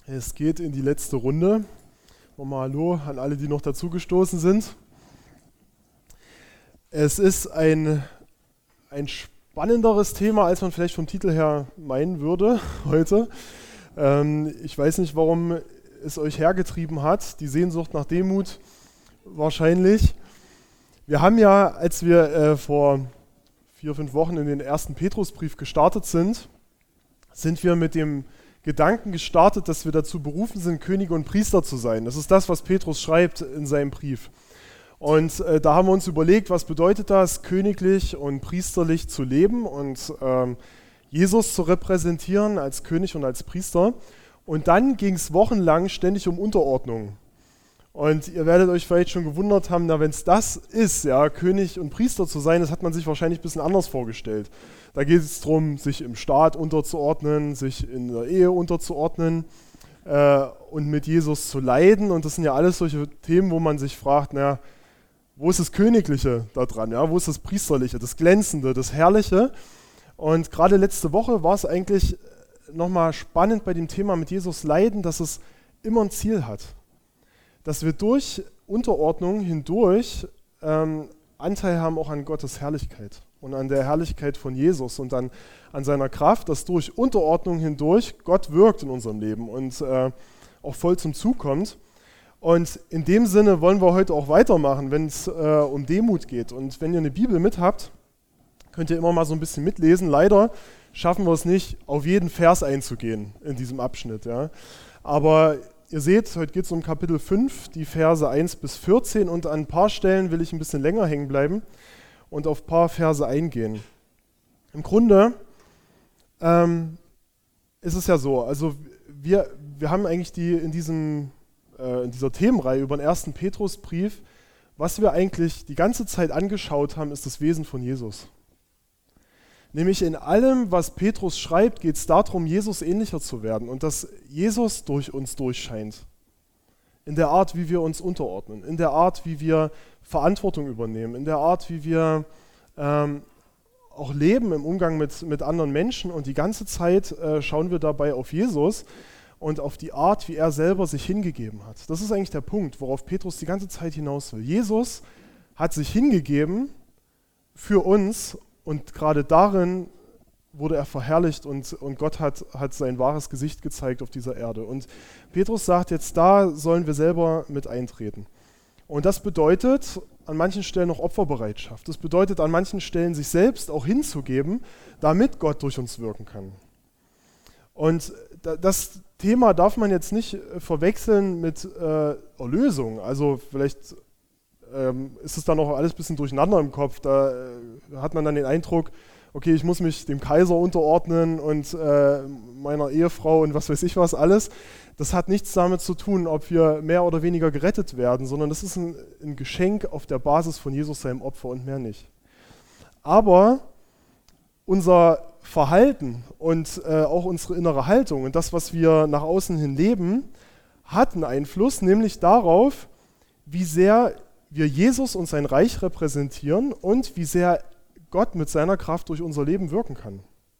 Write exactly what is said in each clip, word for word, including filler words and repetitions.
Es geht in die letzte Runde. Nochmal Hallo an alle, die noch dazugestoßen sind. Es ist ein, ein spannenderes Thema, als man vielleicht vom Titel her meinen würde heute. Ähm, ich weiß nicht, warum es euch hergetrieben hat. Die Sehnsucht nach Demut wahrscheinlich. Wir haben ja, als wir äh, vor vier, fünf Wochen in den ersten Petrusbrief gestartet sind, sind wir mit dem Gedanken gestartet, dass wir dazu berufen sind, Könige und Priester zu sein. Das ist das, was Petrus schreibt in seinem Brief. Und äh, da haben wir uns überlegt, was bedeutet das, königlich und priesterlich zu leben und ähm, Jesus zu repräsentieren als König und als Priester. Und dann ging es wochenlang ständig um Unterordnung. Und ihr werdet euch vielleicht schon gewundert haben, na, wenn es das ist, ja, König und Priester zu sein, das hat man sich wahrscheinlich ein bisschen anders vorgestellt. Da geht es darum, sich im Staat unterzuordnen, sich in der Ehe unterzuordnen äh, und mit Jesus zu leiden. Und das sind ja alles solche Themen, wo man sich fragt, na, wo ist das Königliche da dran? Ja? Wo ist das Priesterliche, das Glänzende, das Herrliche? Und gerade letzte Woche war es eigentlich nochmal spannend bei dem Thema mit Jesus leiden, dass es immer ein Ziel hat. Dass wir durch Unterordnung hindurch ähm, Anteil haben auch an Gottes Herrlichkeit und an der Herrlichkeit von Jesus und dann an seiner Kraft, dass durch Unterordnung hindurch Gott wirkt in unserem Leben und äh, auch voll zum Zug kommt. Und in dem Sinne wollen wir heute auch weitermachen, wenn es äh, um Demut geht. Und wenn ihr eine Bibel mit habt, könnt ihr immer mal so ein bisschen mitlesen. Leider schaffen wir es nicht, auf jeden Vers einzugehen in diesem Abschnitt. Ja. Aber ihr seht, heute geht es um Kapitel fünf, die Verse eins bis vierzehn, und an ein paar Stellen will ich ein bisschen länger hängen bleiben und auf ein paar Verse eingehen. Im Grunde ähm, ist es ja so, also wir, wir haben eigentlich die in, diesem, äh, in dieser Themenreihe über den ersten Petrusbrief, was wir eigentlich die ganze Zeit angeschaut haben, ist das Wesen von Jesus. Nämlich in allem, was Petrus schreibt, geht es darum, Jesus ähnlicher zu werden und dass Jesus durch uns durchscheint. In der Art, wie wir uns unterordnen, in der Art, wie wir Verantwortung übernehmen, in der Art, wie wir ähm, auch leben im Umgang mit, mit anderen Menschen. Und die ganze Zeit äh, schauen wir dabei auf Jesus und auf die Art, wie er selber sich hingegeben hat. Das ist eigentlich der Punkt, worauf Petrus die ganze Zeit hinaus will. Jesus hat sich hingegeben für uns. Und gerade darin wurde er verherrlicht und, und Gott hat, hat sein wahres Gesicht gezeigt auf dieser Erde. Und Petrus sagt jetzt, da sollen wir selber mit eintreten. Und das bedeutet an manchen Stellen auch Opferbereitschaft. Das bedeutet an manchen Stellen sich selbst auch hinzugeben, damit Gott durch uns wirken kann. Und das Thema darf man jetzt nicht verwechseln mit äh, Erlösung. Also vielleicht Ähm, ist es dann auch alles ein bisschen durcheinander im Kopf. Da äh, hat man dann den Eindruck, okay, ich muss mich dem Kaiser unterordnen und äh, meiner Ehefrau und was weiß ich was alles. Das hat nichts damit zu tun, ob wir mehr oder weniger gerettet werden, sondern das ist ein, ein Geschenk auf der Basis von Jesus, seinem Opfer, und mehr nicht. Aber unser Verhalten und äh, auch unsere innere Haltung und das, was wir nach außen hin leben, hat einen Einfluss, nämlich darauf, wie sehr wir Jesus und sein Reich repräsentieren und wie sehr Gott mit seiner Kraft durch unser Leben wirken kann.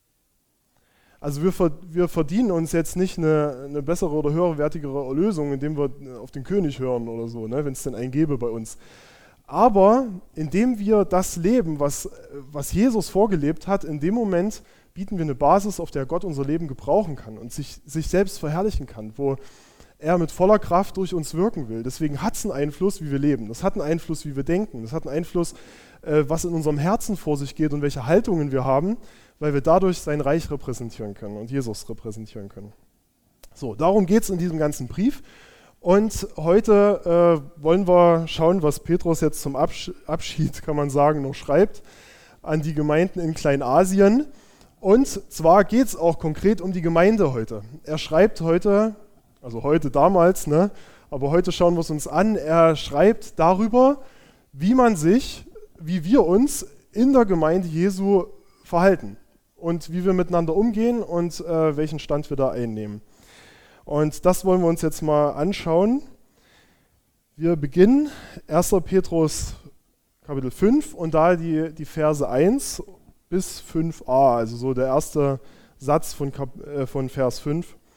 Also wir, wir verdienen uns jetzt nicht eine, eine bessere oder höherwertigere Erlösung, indem wir auf den König hören oder so, ne, wenn es denn einen gäbe bei uns. Aber indem wir das leben, was, was Jesus vorgelebt hat, in dem Moment bieten wir eine Basis, auf der Gott unser Leben gebrauchen kann und sich, sich selbst verherrlichen kann, wo er mit voller Kraft durch uns wirken will. Deswegen hat es einen Einfluss, wie wir leben. Das hat einen Einfluss, wie wir denken. Das hat einen Einfluss, äh, was in unserem Herzen vor sich geht und welche Haltungen wir haben, weil wir dadurch sein Reich repräsentieren können und Jesus repräsentieren können. So, darum geht es in diesem ganzen Brief. Und heute äh, wollen wir schauen, was Petrus jetzt zum Absch- Abschied, kann man sagen, noch schreibt an die Gemeinden in Kleinasien. Und zwar geht es auch konkret um die Gemeinde heute. Er schreibt heute, also heute damals, ne? Aber heute schauen wir es uns an. Er schreibt darüber, wie man sich, wie wir uns in der Gemeinde Jesu verhalten und wie wir miteinander umgehen und äh, welchen Stand wir da einnehmen. Und das wollen wir uns jetzt mal anschauen. Wir beginnen erster Petrus Kapitel fünf und da die, die Verse eins bis fünf a, also so der erste Satz von, Kap- äh, von Vers fünf.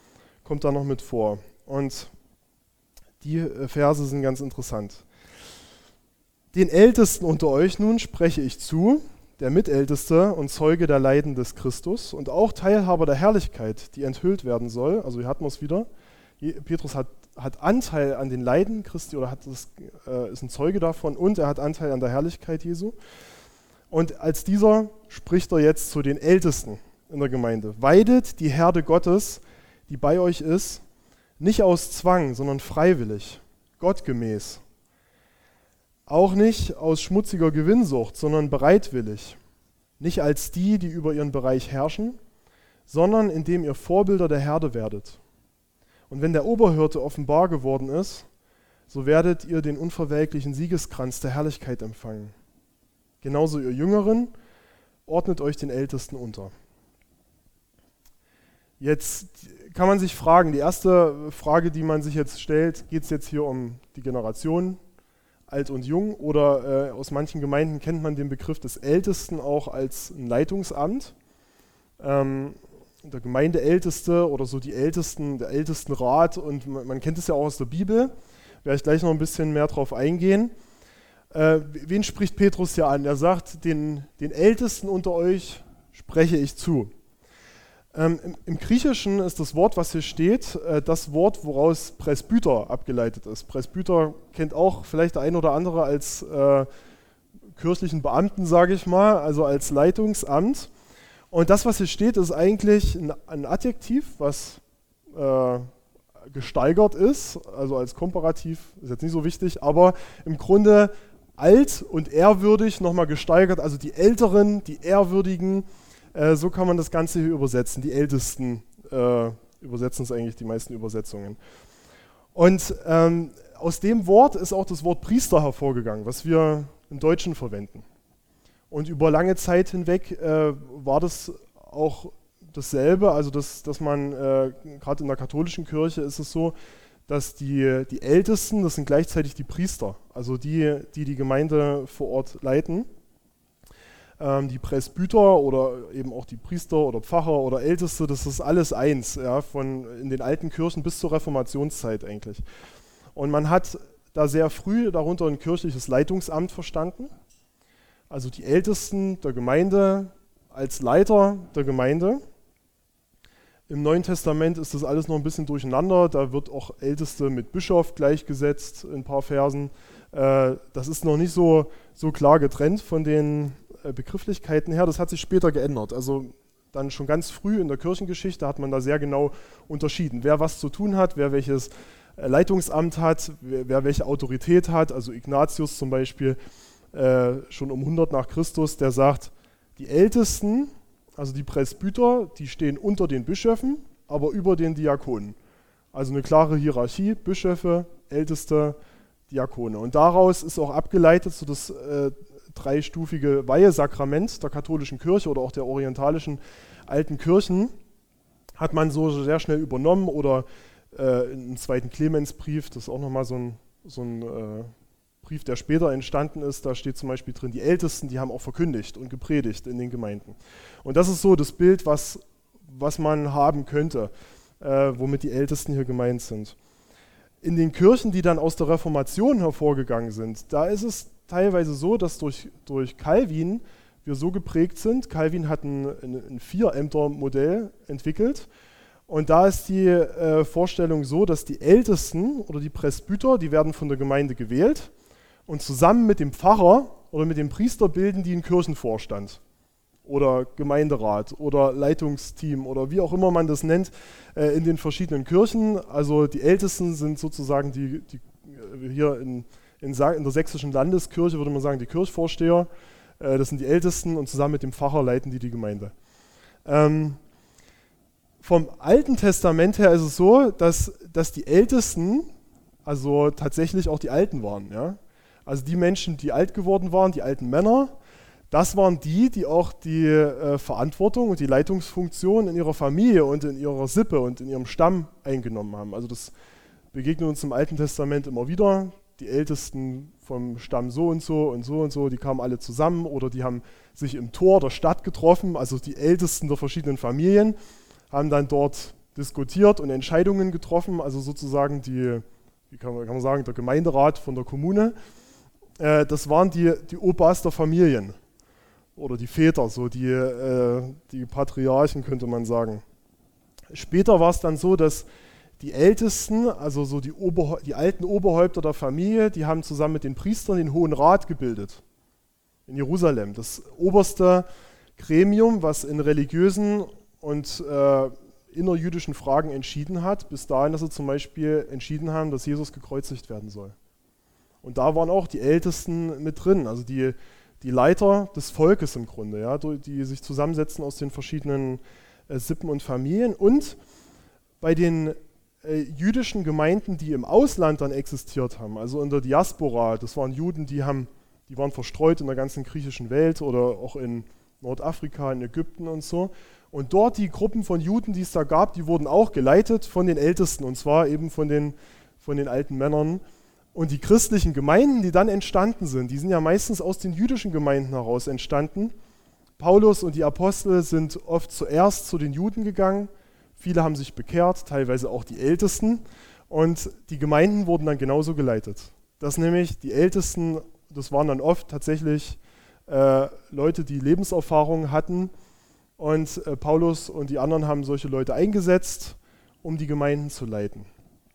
kommt da noch mit vor. Und die Verse sind ganz interessant. Den Ältesten unter euch nun spreche ich zu, der Mitälteste und Zeuge der Leiden des Christus und auch Teilhaber der Herrlichkeit, die enthüllt werden soll. Also hier hatten wir es wieder. Petrus hat, hat Anteil an den Leiden Christi oder hat das, äh, ist ein Zeuge davon und er hat Anteil an der Herrlichkeit Jesu. Und als dieser spricht er jetzt zu den Ältesten in der Gemeinde. Weidet die Herde Gottes, die bei euch ist, nicht aus Zwang, sondern freiwillig, gottgemäß. Auch nicht aus schmutziger Gewinnsucht, sondern bereitwillig. Nicht als die, die über ihren Bereich herrschen, sondern indem ihr Vorbilder der Herde werdet. Und wenn der Oberhirte offenbar geworden ist, so werdet ihr den unverwelklichen Siegeskranz der Herrlichkeit empfangen. Genauso ihr Jüngeren, ordnet euch den Ältesten unter. Jetzt kann man sich fragen, die erste Frage, die man sich jetzt stellt, geht es jetzt hier um die Generation, alt und jung, oder äh, aus manchen Gemeinden kennt man den Begriff des Ältesten auch als ein Leitungsamt. Ähm, der Gemeindeälteste oder so die Ältesten, der Ältestenrat, und man, man kennt es ja auch aus der Bibel, werde ich gleich noch ein bisschen mehr drauf eingehen. Äh, wen spricht Petrus hier an? Er sagt, den, den Ältesten unter euch spreche ich zu. Ähm, im, Im Griechischen ist das Wort, was hier steht, äh, das Wort, woraus Presbyter abgeleitet ist. Presbyter kennt auch vielleicht der ein oder andere als äh, kirchlichen Beamten, sage ich mal, also als Leitungsamt. Und das, was hier steht, ist eigentlich ein, ein Adjektiv, was äh, gesteigert ist, also als Komparativ, ist jetzt nicht so wichtig, aber im Grunde alt und ehrwürdig nochmal gesteigert, also die Älteren, die Ehrwürdigen, äh, so kann man das Ganze hier übersetzen. Die Ältesten äh, übersetzen es eigentlich die meisten Übersetzungen. Und ähm, aus dem Wort ist auch das Wort Priester hervorgegangen, was wir im Deutschen verwenden. Und über lange Zeit hinweg äh, war das auch dasselbe, also dass, dass man, äh, gerade in der katholischen Kirche ist es so, dass die, die Ältesten, das sind gleichzeitig die Priester, also die, die die Gemeinde vor Ort leiten. Ähm, die Presbyter oder eben auch die Priester oder Pfarrer oder Älteste, das ist alles eins, ja, von in den alten Kirchen bis zur Reformationszeit eigentlich. Und man hat da sehr früh darunter ein kirchliches Leitungsamt verstanden, also die Ältesten der Gemeinde als Leiter der Gemeinde. Im Neuen Testament ist das alles noch ein bisschen durcheinander, da wird auch Älteste mit Bischof gleichgesetzt in ein paar Versen. Äh, das ist noch nicht so, so klar getrennt von den äh, Begrifflichkeiten her, das hat sich später geändert. Also dann schon ganz früh in der Kirchengeschichte hat man da sehr genau unterschieden, wer was zu tun hat, wer welches äh, Leitungsamt hat, wer, wer welche Autorität hat. Also Ignatius zum Beispiel, äh, schon um hundert nach Christus, der sagt, die Ältesten, also die Presbyter, die stehen unter den Bischöfen, aber über den Diakonen. Also eine klare Hierarchie, Bischöfe, Älteste, Diakone. Und daraus ist auch abgeleitet so das äh, dreistufige Weihesakrament der katholischen Kirche oder auch der orientalischen alten Kirchen, hat man so sehr schnell übernommen, oder äh, im zweiten Clemensbrief, das ist auch nochmal so ein, so ein äh, Brief, der später entstanden ist, da steht zum Beispiel drin, die Ältesten, die haben auch verkündigt und gepredigt in den Gemeinden. Und das ist so das Bild, was, was man haben könnte, äh, womit die Ältesten hier gemeint sind. In den Kirchen, die dann aus der Reformation hervorgegangen sind, da ist es teilweise so, dass durch, durch Calvin wir so geprägt sind. Calvin hat ein, ein, ein Vier-Ämter-Modell entwickelt. Und da ist die äh, Vorstellung so, dass die Ältesten oder die Presbyter, die werden von der Gemeinde gewählt, und zusammen mit dem Pfarrer oder mit dem Priester bilden die einen Kirchenvorstand oder Gemeinderat oder Leitungsteam oder wie auch immer man das nennt äh, in den verschiedenen Kirchen. Also die Ältesten sind sozusagen die, die hier in, in, in der sächsischen Landeskirche würde man sagen die Kirchvorsteher. Äh, das sind die Ältesten, und zusammen mit dem Pfarrer leiten die die Gemeinde. Ähm, vom Alten Testament her ist es so, dass, dass die Ältesten also tatsächlich auch die Alten waren, ja. Also die Menschen, die alt geworden waren, die alten Männer, das waren die, die auch die äh, Verantwortung und die Leitungsfunktion in ihrer Familie und in ihrer Sippe und in ihrem Stamm eingenommen haben. Also das begegnet uns im Alten Testament immer wieder. Die Ältesten vom Stamm so und so und so und so, die kamen alle zusammen oder die haben sich im Tor der Stadt getroffen, also die Ältesten der verschiedenen Familien, haben dann dort diskutiert und Entscheidungen getroffen, also sozusagen die, wie kann man, kann man sagen, der Gemeinderat von der Kommune. Äh, das waren die, die Opas der Familien oder die Väter, so die, äh, die Patriarchen könnte man sagen. Später war es dann so, dass die Ältesten, also so die, Oberhä- die alten Oberhäupter der Familie, die haben zusammen mit den Priestern den Hohen Rat gebildet in Jerusalem. Das oberste Gremium, was in religiösen und äh, innerjüdischen Fragen entschieden hat, bis dahin, dass sie zum Beispiel entschieden haben, dass Jesus gekreuzigt werden soll. Und da waren auch die Ältesten mit drin, also die, die Leiter des Volkes im Grunde, ja, die sich zusammensetzen aus den verschiedenen äh, Sippen und Familien. Und bei den äh, jüdischen Gemeinden, die im Ausland dann existiert haben, also in der Diaspora, das waren Juden, die, haben, die waren verstreut in der ganzen griechischen Welt oder auch in Nordafrika, in Ägypten und so. Und dort die Gruppen von Juden, die es da gab, die wurden auch geleitet von den Ältesten, und zwar eben von den, von den alten Männern. Und die christlichen Gemeinden, die dann entstanden sind, die sind ja meistens aus den jüdischen Gemeinden heraus entstanden. Paulus und die Apostel sind oft zuerst zu den Juden gegangen. Viele haben sich bekehrt, teilweise auch die Ältesten. Und die Gemeinden wurden dann genauso geleitet. Dass nämlich die Ältesten, das waren dann oft tatsächlich äh, Leute, die Lebenserfahrung hatten. Und äh, Paulus und die anderen haben solche Leute eingesetzt, um die Gemeinden zu leiten.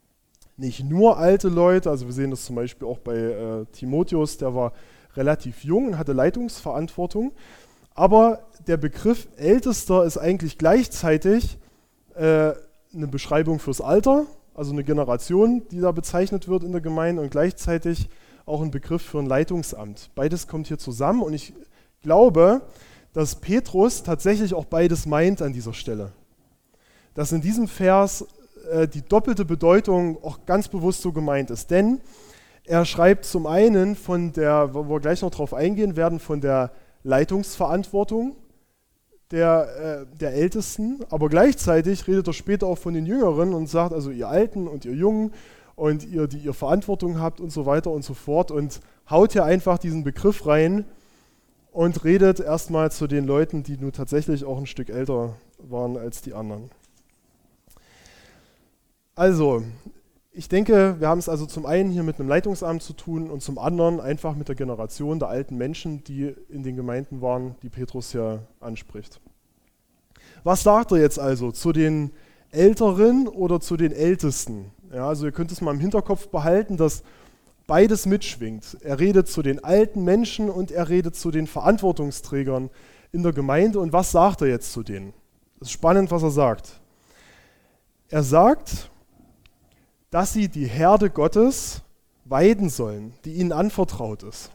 Nicht nur alte Leute, also wir sehen das zum Beispiel auch bei äh, Timotheus, der war relativ jung und hatte Leitungsverantwortung. Aber der Begriff Ältester ist eigentlich gleichzeitig äh, eine Beschreibung fürs Alter, also eine Generation, die da bezeichnet wird in der Gemeinde, und gleichzeitig auch ein Begriff für ein Leitungsamt. Beides kommt hier zusammen, und ich glaube, dass Petrus tatsächlich auch beides meint an dieser Stelle. Dass in diesem Vers äh, die doppelte Bedeutung auch ganz bewusst so gemeint ist. Denn er schreibt zum einen von der, wo wir gleich noch drauf eingehen werden, von der Leitungsverantwortung der, äh, der Ältesten, aber gleichzeitig redet er später auch von den Jüngeren und sagt, also ihr Alten und ihr Jungen und ihr, die ihr Verantwortung habt und so weiter und so fort, und haut hier einfach diesen Begriff rein und redet erstmal zu den Leuten, die nun tatsächlich auch ein Stück älter waren als die anderen. Also, ich denke, wir haben es also zum einen hier mit einem Leitungsamt zu tun und zum anderen einfach mit der Generation der alten Menschen, die in den Gemeinden waren, die Petrus ja anspricht. Was sagt er jetzt also zu den Älteren oder zu den Ältesten? Ja, also ihr könnt es mal im Hinterkopf behalten, dass beides mitschwingt. Er redet zu den alten Menschen und er redet zu den Verantwortungsträgern in der Gemeinde. Und was sagt er jetzt zu denen? Das ist spannend, was er sagt. Er sagt, dass sie die Herde Gottes weiden sollen, die ihnen anvertraut ist.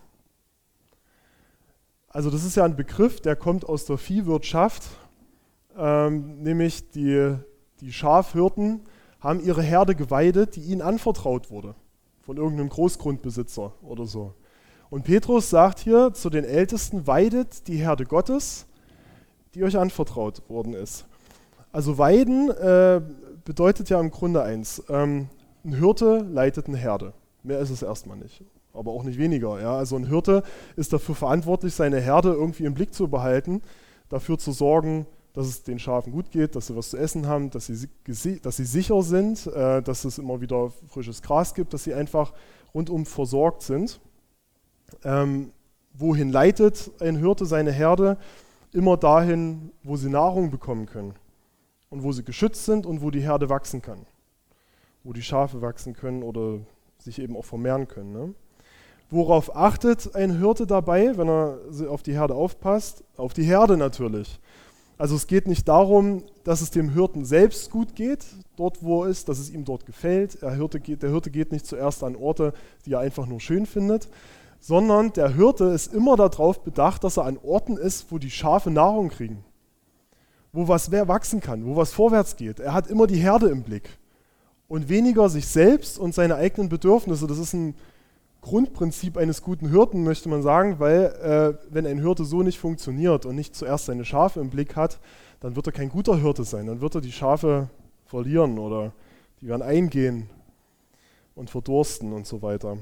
Also das ist ja ein Begriff, der kommt aus der Viehwirtschaft, ähm, nämlich die, die Schafhirten haben ihre Herde geweidet, die ihnen anvertraut wurde, von irgendeinem Großgrundbesitzer oder so. Und Petrus sagt hier zu den Ältesten, weidet die Herde Gottes, die euch anvertraut worden ist. Also weiden äh, bedeutet ja im Grunde eins, ähm, ein Hirte leitet eine Herde. Mehr ist es erstmal nicht, aber auch nicht weniger. Ja? Also ein Hirte ist dafür verantwortlich, seine Herde irgendwie im Blick zu behalten, dafür zu sorgen, dass es den Schafen gut geht, dass sie was zu essen haben, dass sie, dass sie sicher sind, äh, dass es immer wieder frisches Gras gibt, dass sie einfach rundum versorgt sind. Ähm, wohin leitet ein Hirte seine Herde? Immer dahin, wo sie Nahrung bekommen können und wo sie geschützt sind und wo die Herde wachsen kann, wo die Schafe wachsen können oder sich eben auch vermehren können. Ne? Worauf achtet ein Hirte dabei, wenn er auf die Herde aufpasst? Auf die Herde natürlich. Also es geht nicht darum, dass es dem Hirten selbst gut geht, dort wo er ist, dass es ihm dort gefällt. Der Hirte geht, der Hirte geht nicht zuerst an Orte, die er einfach nur schön findet, sondern der Hirte ist immer darauf bedacht, dass er an Orten ist, wo die Schafe Nahrung kriegen, wo was wachsen kann, wo was vorwärts geht. Er hat immer die Herde im Blick und weniger sich selbst und seine eigenen Bedürfnisse. Das ist ein Grundprinzip eines guten Hirten, möchte man sagen, weil äh, wenn ein Hirte so nicht funktioniert und nicht zuerst seine Schafe im Blick hat, dann wird er kein guter Hirte sein, dann wird er die Schafe verlieren oder die werden eingehen und verdursten und so weiter.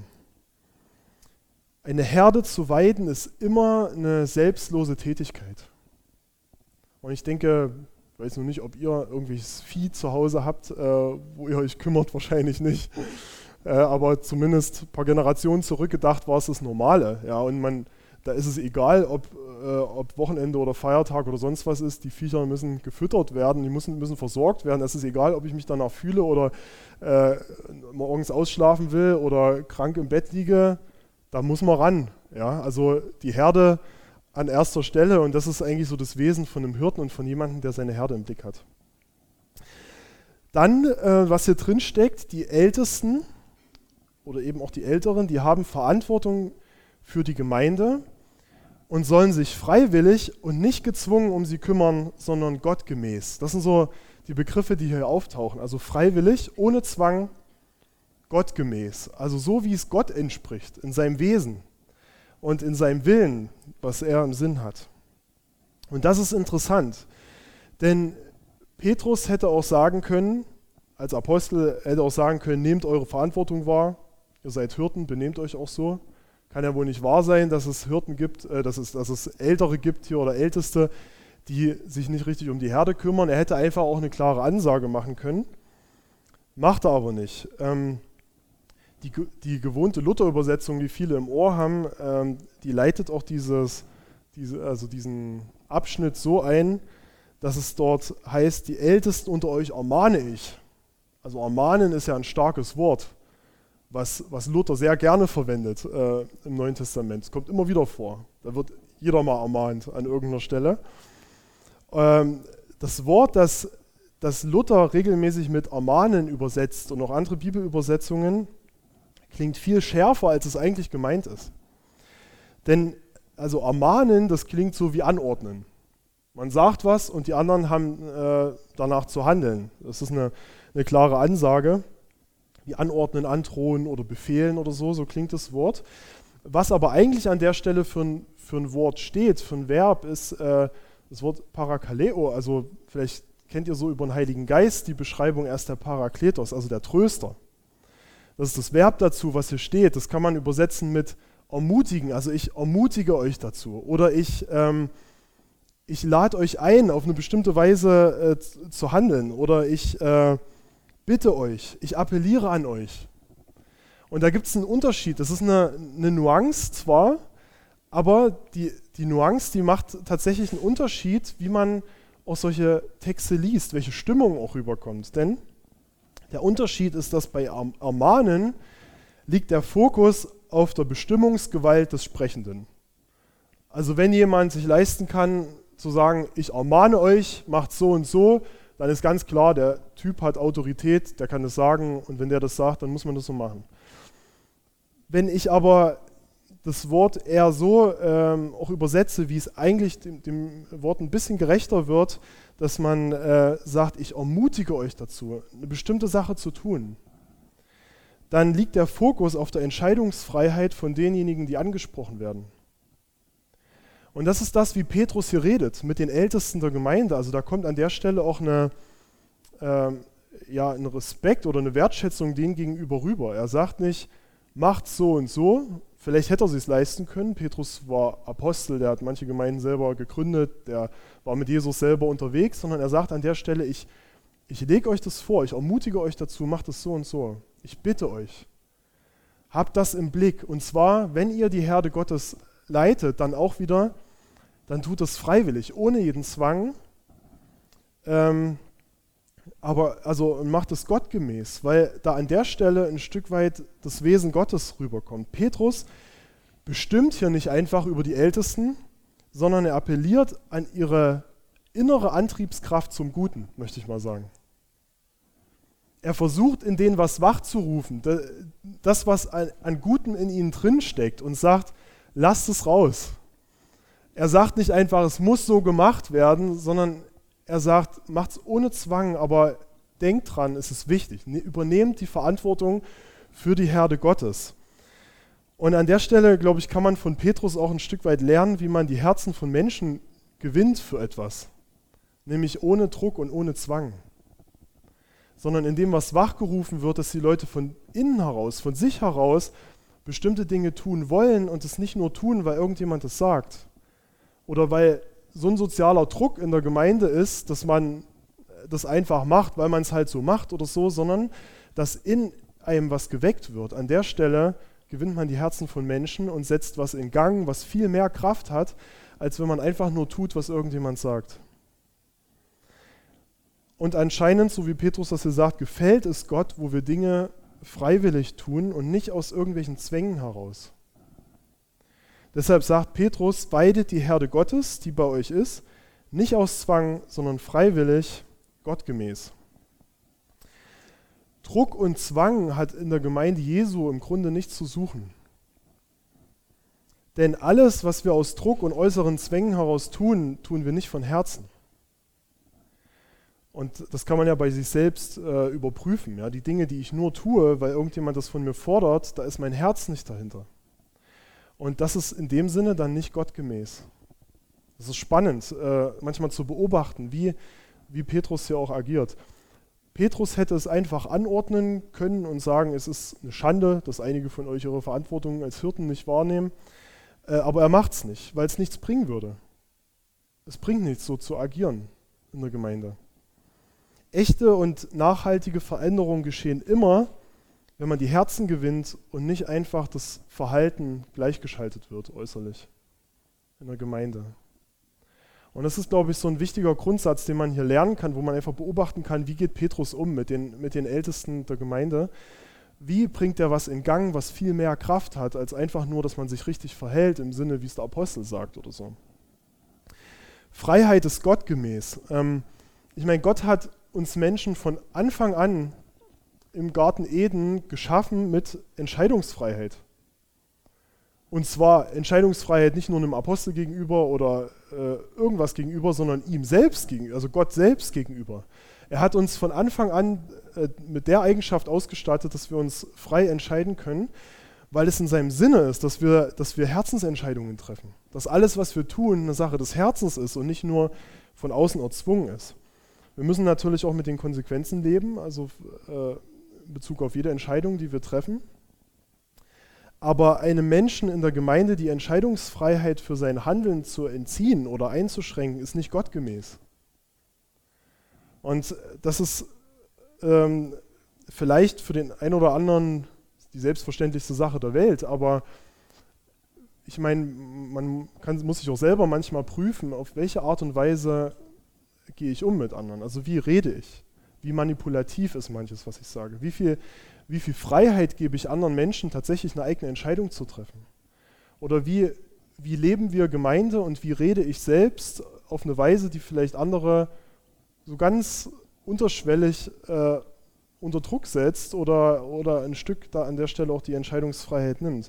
Eine Herde zu weiden ist immer eine selbstlose Tätigkeit. Und ich denke, weiß nur nicht, ob ihr irgendwelches Vieh zu Hause habt, äh, wo ihr euch kümmert, wahrscheinlich nicht. Äh, aber zumindest ein paar Generationen zurückgedacht war es das Normale. Ja, und man, da ist es egal, ob, äh, ob Wochenende oder Feiertag oder sonst was ist. Die Viecher müssen gefüttert werden, die müssen, müssen versorgt werden. Es ist egal, ob ich mich danach fühle oder äh, morgens ausschlafen will oder krank im Bett liege. Da muss man ran. Ja, also die Herde an erster Stelle, und das ist eigentlich so das Wesen von einem Hirten und von jemandem, der seine Herde im Blick hat. Dann, äh, was hier drin steckt, die Ältesten oder eben auch die Älteren, die haben Verantwortung für die Gemeinde und sollen sich freiwillig und nicht gezwungen um sie kümmern, sondern gottgemäß. Das sind so die Begriffe, die hier auftauchen. Also freiwillig, ohne Zwang, gottgemäß. Also so, wie es Gott entspricht, in seinem Wesen und in seinem Willen, was er im Sinn hat. Und das ist interessant, denn Petrus hätte auch sagen können, als Apostel hätte auch sagen können, nehmt eure Verantwortung wahr, ihr seid Hirten, benehmt euch auch so. Kann ja wohl nicht wahr sein, dass es Hirten gibt, äh, dass es, dass es Ältere gibt hier oder Älteste, die sich nicht richtig um die Herde kümmern. Er hätte einfach auch eine klare Ansage machen können, macht er aber nicht. Ähm, die, die gewohnte Luther-Übersetzung, die viele im Ohr haben, ähm, die leitet auch dieses, diese, also diesen Abschnitt so ein, dass es dort heißt, die Ältesten unter euch ermahne ich. Also ermahnen ist ja ein starkes Wort, was, was Luther sehr gerne verwendet äh, im Neuen Testament. Es kommt immer wieder vor. Da wird jeder mal ermahnt an irgendeiner Stelle. Ähm, das Wort, das, das Luther regelmäßig mit ermahnen übersetzt und auch andere Bibelübersetzungen, klingt viel schärfer, als es eigentlich gemeint ist. Denn also ermahnen, das klingt so wie anordnen. Man sagt was und die anderen haben äh, danach zu handeln. Das ist eine, eine klare Ansage, wie anordnen, androhen oder befehlen oder so, so klingt das Wort. Was aber eigentlich an der Stelle für ein, für ein Wort steht, für ein Verb, ist äh, das Wort Parakaleo. Also vielleicht kennt ihr so über den Heiligen Geist die Beschreibung erst der Parakletos, also der Tröster. Das ist das Verb dazu, was hier steht. Das kann man übersetzen mit ermutigen, also ich ermutige euch dazu. Oder ich, ähm, ich lade euch ein, auf eine bestimmte Weise äh, zu handeln. Oder ich äh, bitte euch, ich appelliere an euch. Und da gibt es einen Unterschied. Das ist eine, eine Nuance zwar, aber die, die Nuance, die macht tatsächlich einen Unterschied, wie man auch solche Texte liest, welche Stimmung auch rüberkommt. Denn der Unterschied ist, dass bei Ermahnen liegt der Fokus auf der Bestimmungsgewalt des Sprechenden. Also wenn jemand sich leisten kann, zu sagen, ich ermahne euch, macht so und so, dann ist ganz klar, der Typ hat Autorität, der kann das sagen und wenn der das sagt, dann muss man das so machen. Wenn ich aber das Wort eher so ähm, auch übersetze, wie es eigentlich dem, dem Wort ein bisschen gerechter wird, dass man äh, sagt, ich ermutige euch dazu, eine bestimmte Sache zu tun, dann liegt der Fokus auf der Entscheidungsfreiheit von denjenigen, die angesprochen werden. Und das ist das, wie Petrus hier redet, mit den Ältesten der Gemeinde. Also da kommt an der Stelle auch eine, äh, ja, ein Respekt oder eine Wertschätzung denen gegenüber rüber. Er sagt nicht, macht so und so. Vielleicht hätte er sich es leisten können. Petrus war Apostel, der hat manche Gemeinden selber gegründet, der war mit Jesus selber unterwegs, sondern er sagt an der Stelle, ich, ich lege euch das vor, ich ermutige euch dazu, macht es so und so. Ich bitte euch, habt das im Blick. Und zwar, wenn ihr die Herde Gottes leitet, dann auch wieder, dann tut es freiwillig, ohne jeden Zwang, ähm, aber also macht es gottgemäß, weil da an der Stelle ein Stück weit das Wesen Gottes rüberkommt. Petrus bestimmt hier nicht einfach über die Ältesten, sondern er appelliert an ihre innere Antriebskraft zum Guten, möchte ich mal sagen. Er versucht, in denen was wachzurufen, das, was an Gutem in ihnen drinsteckt und sagt, lasst es raus. Er sagt nicht einfach, es muss so gemacht werden, sondern er sagt, macht es ohne Zwang, aber denkt dran, es ist wichtig. Übernehmt die Verantwortung für die Herde Gottes. Und an der Stelle, glaube ich, kann man von Petrus auch ein Stück weit lernen, wie man die Herzen von Menschen gewinnt für etwas. Nämlich ohne Druck und ohne Zwang. Sondern indem was wachgerufen wird, dass die Leute von innen heraus, von sich heraus bestimmte Dinge tun wollen und es nicht nur tun, weil irgendjemand es sagt. Oder weil so ein sozialer Druck in der Gemeinde ist, dass man das einfach macht, weil man es halt so macht oder so, sondern dass in einem was geweckt wird. An der Stelle gewinnt man die Herzen von Menschen und setzt was in Gang, was viel mehr Kraft hat, als wenn man einfach nur tut, was irgendjemand sagt. Und anscheinend, so wie Petrus das hier sagt, gefällt es Gott, wo wir Dinge freiwillig tun und nicht aus irgendwelchen Zwängen heraus. Deshalb sagt Petrus, weidet die Herde Gottes, die bei euch ist, nicht aus Zwang, sondern freiwillig, gottgemäß. Druck und Zwang hat in der Gemeinde Jesu im Grunde nichts zu suchen. Denn alles, was wir aus Druck und äußeren Zwängen heraus tun, tun wir nicht von Herzen. Und das kann man ja bei sich selbst äh, überprüfen. Ja? Die Dinge, die ich nur tue, weil irgendjemand das von mir fordert, da ist mein Herz nicht dahinter. Und das ist in dem Sinne dann nicht gottgemäß. Das ist spannend, äh, manchmal zu beobachten, wie, wie Petrus hier auch agiert. Petrus hätte es einfach anordnen können und sagen, es ist eine Schande, dass einige von euch ihre Verantwortung als Hirten nicht wahrnehmen. Äh, aber er macht es nicht, weil es nichts bringen würde. Es bringt nichts, so zu agieren in der Gemeinde. Echte und nachhaltige Veränderungen geschehen immer, wenn man die Herzen gewinnt und nicht einfach das Verhalten gleichgeschaltet wird, äußerlich, in der Gemeinde. Und das ist, glaube ich, so ein wichtiger Grundsatz, den man hier lernen kann, wo man einfach beobachten kann, wie geht Petrus um mit den, mit den Ältesten der Gemeinde. Wie bringt er was in Gang, was viel mehr Kraft hat, als einfach nur, dass man sich richtig verhält, im Sinne, wie es der Apostel sagt oder so. Freiheit ist gottgemäß. Ähm, ich meine, Gott hat uns Menschen von Anfang an im Garten Eden geschaffen mit Entscheidungsfreiheit. Und zwar Entscheidungsfreiheit nicht nur einem Apostel gegenüber oder äh, irgendwas gegenüber, sondern ihm selbst gegenüber, also Gott selbst gegenüber. Er hat uns von Anfang an äh, mit der Eigenschaft ausgestattet, dass wir uns frei entscheiden können, weil es in seinem Sinne ist, dass wir, dass wir Herzensentscheidungen treffen. Dass alles, was wir tun, eine Sache des Herzens ist und nicht nur von außen erzwungen ist. Wir müssen natürlich auch mit den Konsequenzen leben, also äh, in Bezug auf jede Entscheidung, die wir treffen. Aber einem Menschen in der Gemeinde die Entscheidungsfreiheit für sein Handeln zu entziehen oder einzuschränken, ist nicht gottgemäß. Und das ist ähm, vielleicht für den einen oder anderen die selbstverständlichste Sache der Welt, aber ich meine, man kann, muss sich auch selber manchmal prüfen, auf welche Art und Weise gehe ich um mit anderen? Also wie rede ich? Wie manipulativ ist manches, was ich sage? Wie viel, wie viel Freiheit gebe ich anderen Menschen, tatsächlich eine eigene Entscheidung zu treffen? Oder wie, wie leben wir Gemeinde und wie rede ich selbst auf eine Weise, die vielleicht andere so ganz unterschwellig äh, unter Druck setzt oder, oder ein Stück da an der Stelle auch die Entscheidungsfreiheit nimmt?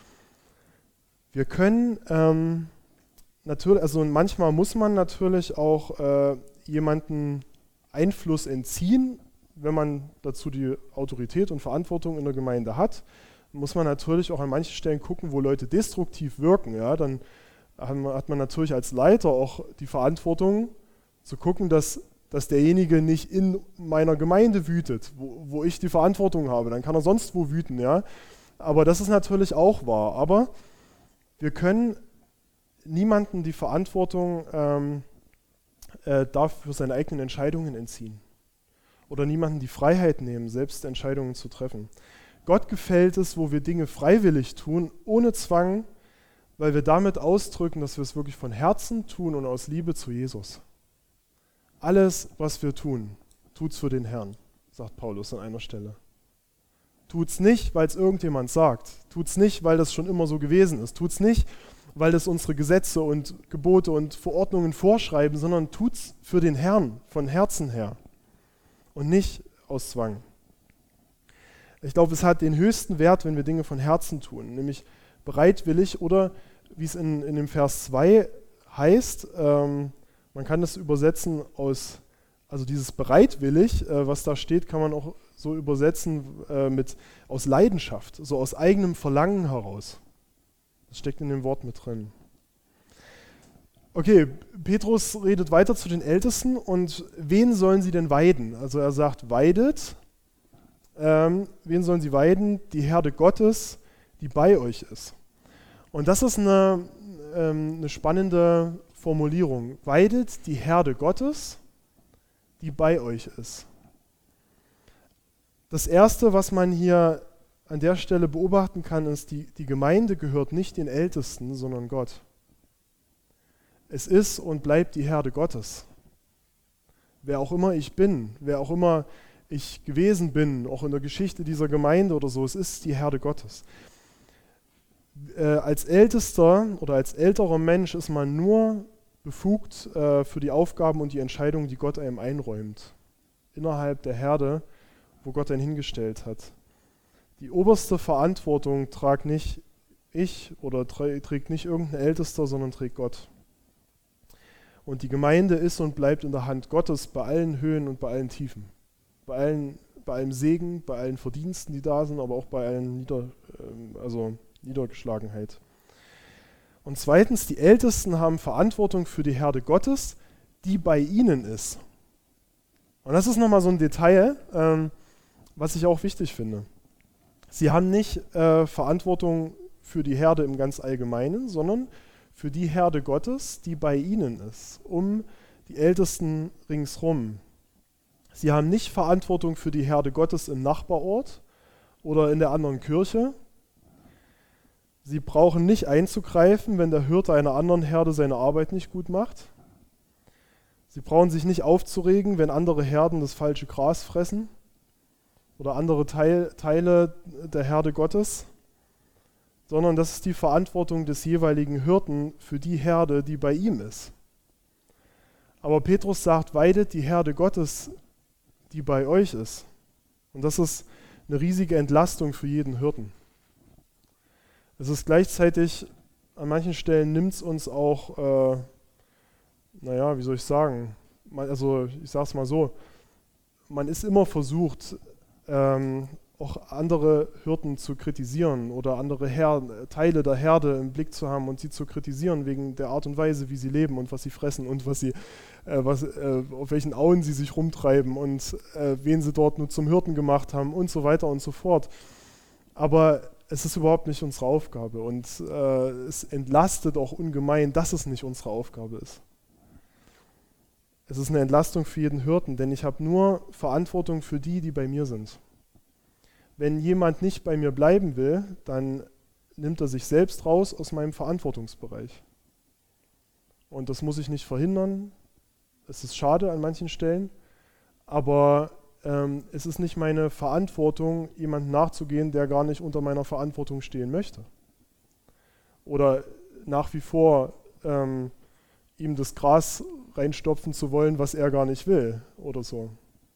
Wir können ähm, natürlich, also manchmal muss man natürlich auch äh, jemanden Einfluss entziehen, wenn man dazu die Autorität und Verantwortung in der Gemeinde hat, muss man natürlich auch an manchen Stellen gucken, wo Leute destruktiv wirken. Ja? Dann hat man natürlich als Leiter auch die Verantwortung zu gucken, dass, dass derjenige nicht in meiner Gemeinde wütet, wo, wo ich die Verantwortung habe. Dann kann er sonst wo wüten. Ja? Aber das ist natürlich auch wahr. Aber wir können niemandem die Verantwortung ähm, äh, dafür seine eigenen Entscheidungen entziehen. Oder niemandem die Freiheit nehmen, selbst Entscheidungen zu treffen. Gott gefällt es, wo wir Dinge freiwillig tun, ohne Zwang, weil wir damit ausdrücken, dass wir es wirklich von Herzen tun und aus Liebe zu Jesus. Alles, was wir tun, tut's für den Herrn, sagt Paulus an einer Stelle. Tut's nicht, weil es irgendjemand sagt. Tut's nicht, weil das schon immer so gewesen ist. Tut's nicht, weil das unsere Gesetze und Gebote und Verordnungen vorschreiben, sondern tut's für den Herrn, von Herzen her. Und nicht aus Zwang. Ich glaube, es hat den höchsten Wert, wenn wir Dinge von Herzen tun, nämlich bereitwillig oder, wie es in, in dem Vers zwei heißt, ähm, man kann das übersetzen aus, also dieses bereitwillig, äh, was da steht, kann man auch so übersetzen äh, mit aus Leidenschaft, so aus eigenem Verlangen heraus. Das steckt in dem Wort mit drin. Okay, Petrus redet weiter zu den Ältesten und wen sollen sie denn weiden? Also er sagt, weidet, ähm, wen sollen sie weiden? Die Herde Gottes, die bei euch ist. Und das ist eine, ähm, eine spannende Formulierung. Weidet die Herde Gottes, die bei euch ist. Das Erste, was man hier an der Stelle beobachten kann, ist, die, die Gemeinde gehört nicht den Ältesten, sondern Gott. Es ist und bleibt die Herde Gottes. Wer auch immer ich bin, wer auch immer ich gewesen bin, auch in der Geschichte dieser Gemeinde oder so, es ist die Herde Gottes. Äh, als Ältester oder als älterer Mensch ist man nur befugt äh, für die Aufgaben und die Entscheidungen, die Gott einem einräumt, innerhalb der Herde, wo Gott einen hingestellt hat. Die oberste Verantwortung trage nicht ich oder trägt nicht irgendein Ältester, sondern trägt Gott. Und die Gemeinde ist und bleibt in der Hand Gottes bei allen Höhen und bei allen Tiefen. Bei, allen, bei allem Segen, bei allen Verdiensten, die da sind, aber auch bei allen Nieder, also Niedergeschlagenheit. Und zweitens, die Ältesten haben Verantwortung für die Herde Gottes, die bei ihnen ist. Und das ist nochmal so ein Detail, ähm, was ich auch wichtig finde. Sie haben nicht äh, Verantwortung für die Herde im ganz Allgemeinen, sondern für die Herde Gottes, die bei ihnen ist, um die Ältesten ringsrum. Sie haben nicht Verantwortung für die Herde Gottes im Nachbarort oder in der anderen Kirche. Sie brauchen nicht einzugreifen, wenn der Hirte einer anderen Herde seine Arbeit nicht gut macht. Sie brauchen sich nicht aufzuregen, wenn andere Herden das falsche Gras fressen oder andere Teil, Teile der Herde Gottes, sondern das ist die Verantwortung des jeweiligen Hirten für die Herde, die bei ihm ist. Aber Petrus sagt, weidet die Herde Gottes, die bei euch ist. Und das ist eine riesige Entlastung für jeden Hirten. Es ist gleichzeitig, an manchen Stellen nimmt es uns auch, äh, naja, wie soll ich sagen, man, also ich sage es mal so, man ist immer versucht, ähm, auch andere Hirten zu kritisieren oder andere Her- Teile der Herde im Blick zu haben und sie zu kritisieren wegen der Art und Weise, wie sie leben und was sie fressen und was sie, äh, was, äh, auf welchen Auen sie sich rumtreiben und äh, wen sie dort nur zum Hirten gemacht haben und so weiter und so fort. Aber es ist überhaupt nicht unsere Aufgabe und äh, es entlastet auch ungemein, dass es nicht unsere Aufgabe ist. Es ist eine Entlastung für jeden Hirten, denn ich habe nur Verantwortung für die, die bei mir sind. Wenn jemand nicht bei mir bleiben will, dann nimmt er sich selbst raus aus meinem Verantwortungsbereich. Und das muss ich nicht verhindern. Es ist schade an manchen Stellen, aber ähm, es ist nicht meine Verantwortung, jemandem nachzugehen, der gar nicht unter meiner Verantwortung stehen möchte. Oder nach wie vor ähm, ihm das Gras reinstopfen zu wollen, was er gar nicht will oder so.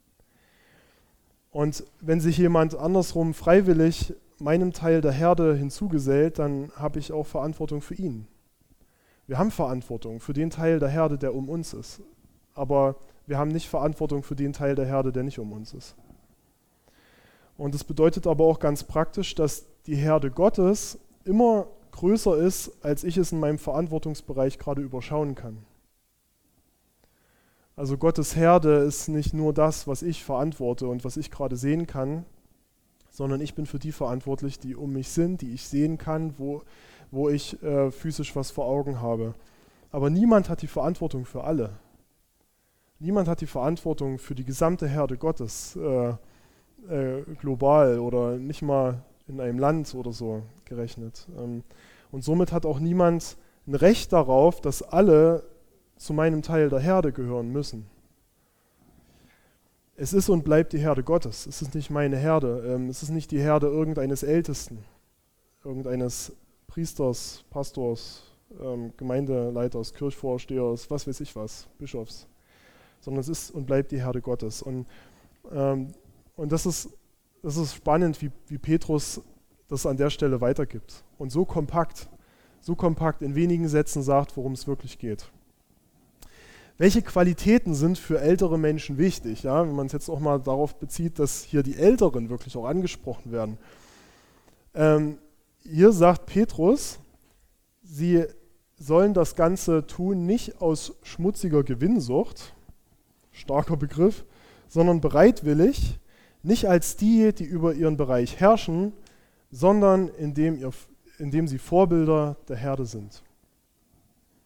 Und wenn sich jemand andersrum freiwillig meinem Teil der Herde hinzugesellt, dann habe ich auch Verantwortung für ihn. Wir haben Verantwortung für den Teil der Herde, der um uns ist. Aber wir haben nicht Verantwortung für den Teil der Herde, der nicht um uns ist. Und das bedeutet aber auch ganz praktisch, dass die Herde Gottes immer größer ist, als ich es in meinem Verantwortungsbereich gerade überschauen kann. Also Gottes Herde ist nicht nur das, was ich verantworte und was ich gerade sehen kann, sondern ich bin für die verantwortlich, die um mich sind, die ich sehen kann, wo, wo ich äh, physisch was vor Augen habe. Aber niemand hat die Verantwortung für alle. Niemand hat die Verantwortung für die gesamte Herde Gottes äh, äh, global oder nicht mal in einem Land oder so gerechnet. Ähm, und somit hat auch niemand ein Recht darauf, dass alle zu meinem Teil der Herde gehören müssen. Es ist und bleibt die Herde Gottes. Es ist nicht meine Herde. Ähm, es ist nicht die Herde irgendeines Ältesten, irgendeines Priesters, Pastors, ähm, Gemeindeleiters, Kirchvorstehers, was weiß ich was, Bischofs. Sondern es ist und bleibt die Herde Gottes. Und, ähm, und das ist, das ist spannend, wie, wie Petrus das an der Stelle weitergibt. Und so kompakt, so kompakt in wenigen Sätzen sagt, worum es wirklich geht. Welche Qualitäten sind für ältere Menschen wichtig? Ja, wenn man es jetzt auch mal darauf bezieht, dass hier die Älteren wirklich auch angesprochen werden. Ähm, hier sagt Petrus, sie sollen das Ganze tun, nicht aus schmutziger Gewinnsucht, starker Begriff, sondern bereitwillig, nicht als die, die über ihren Bereich herrschen, sondern indem, ihr, indem sie Vorbilder der Herde sind.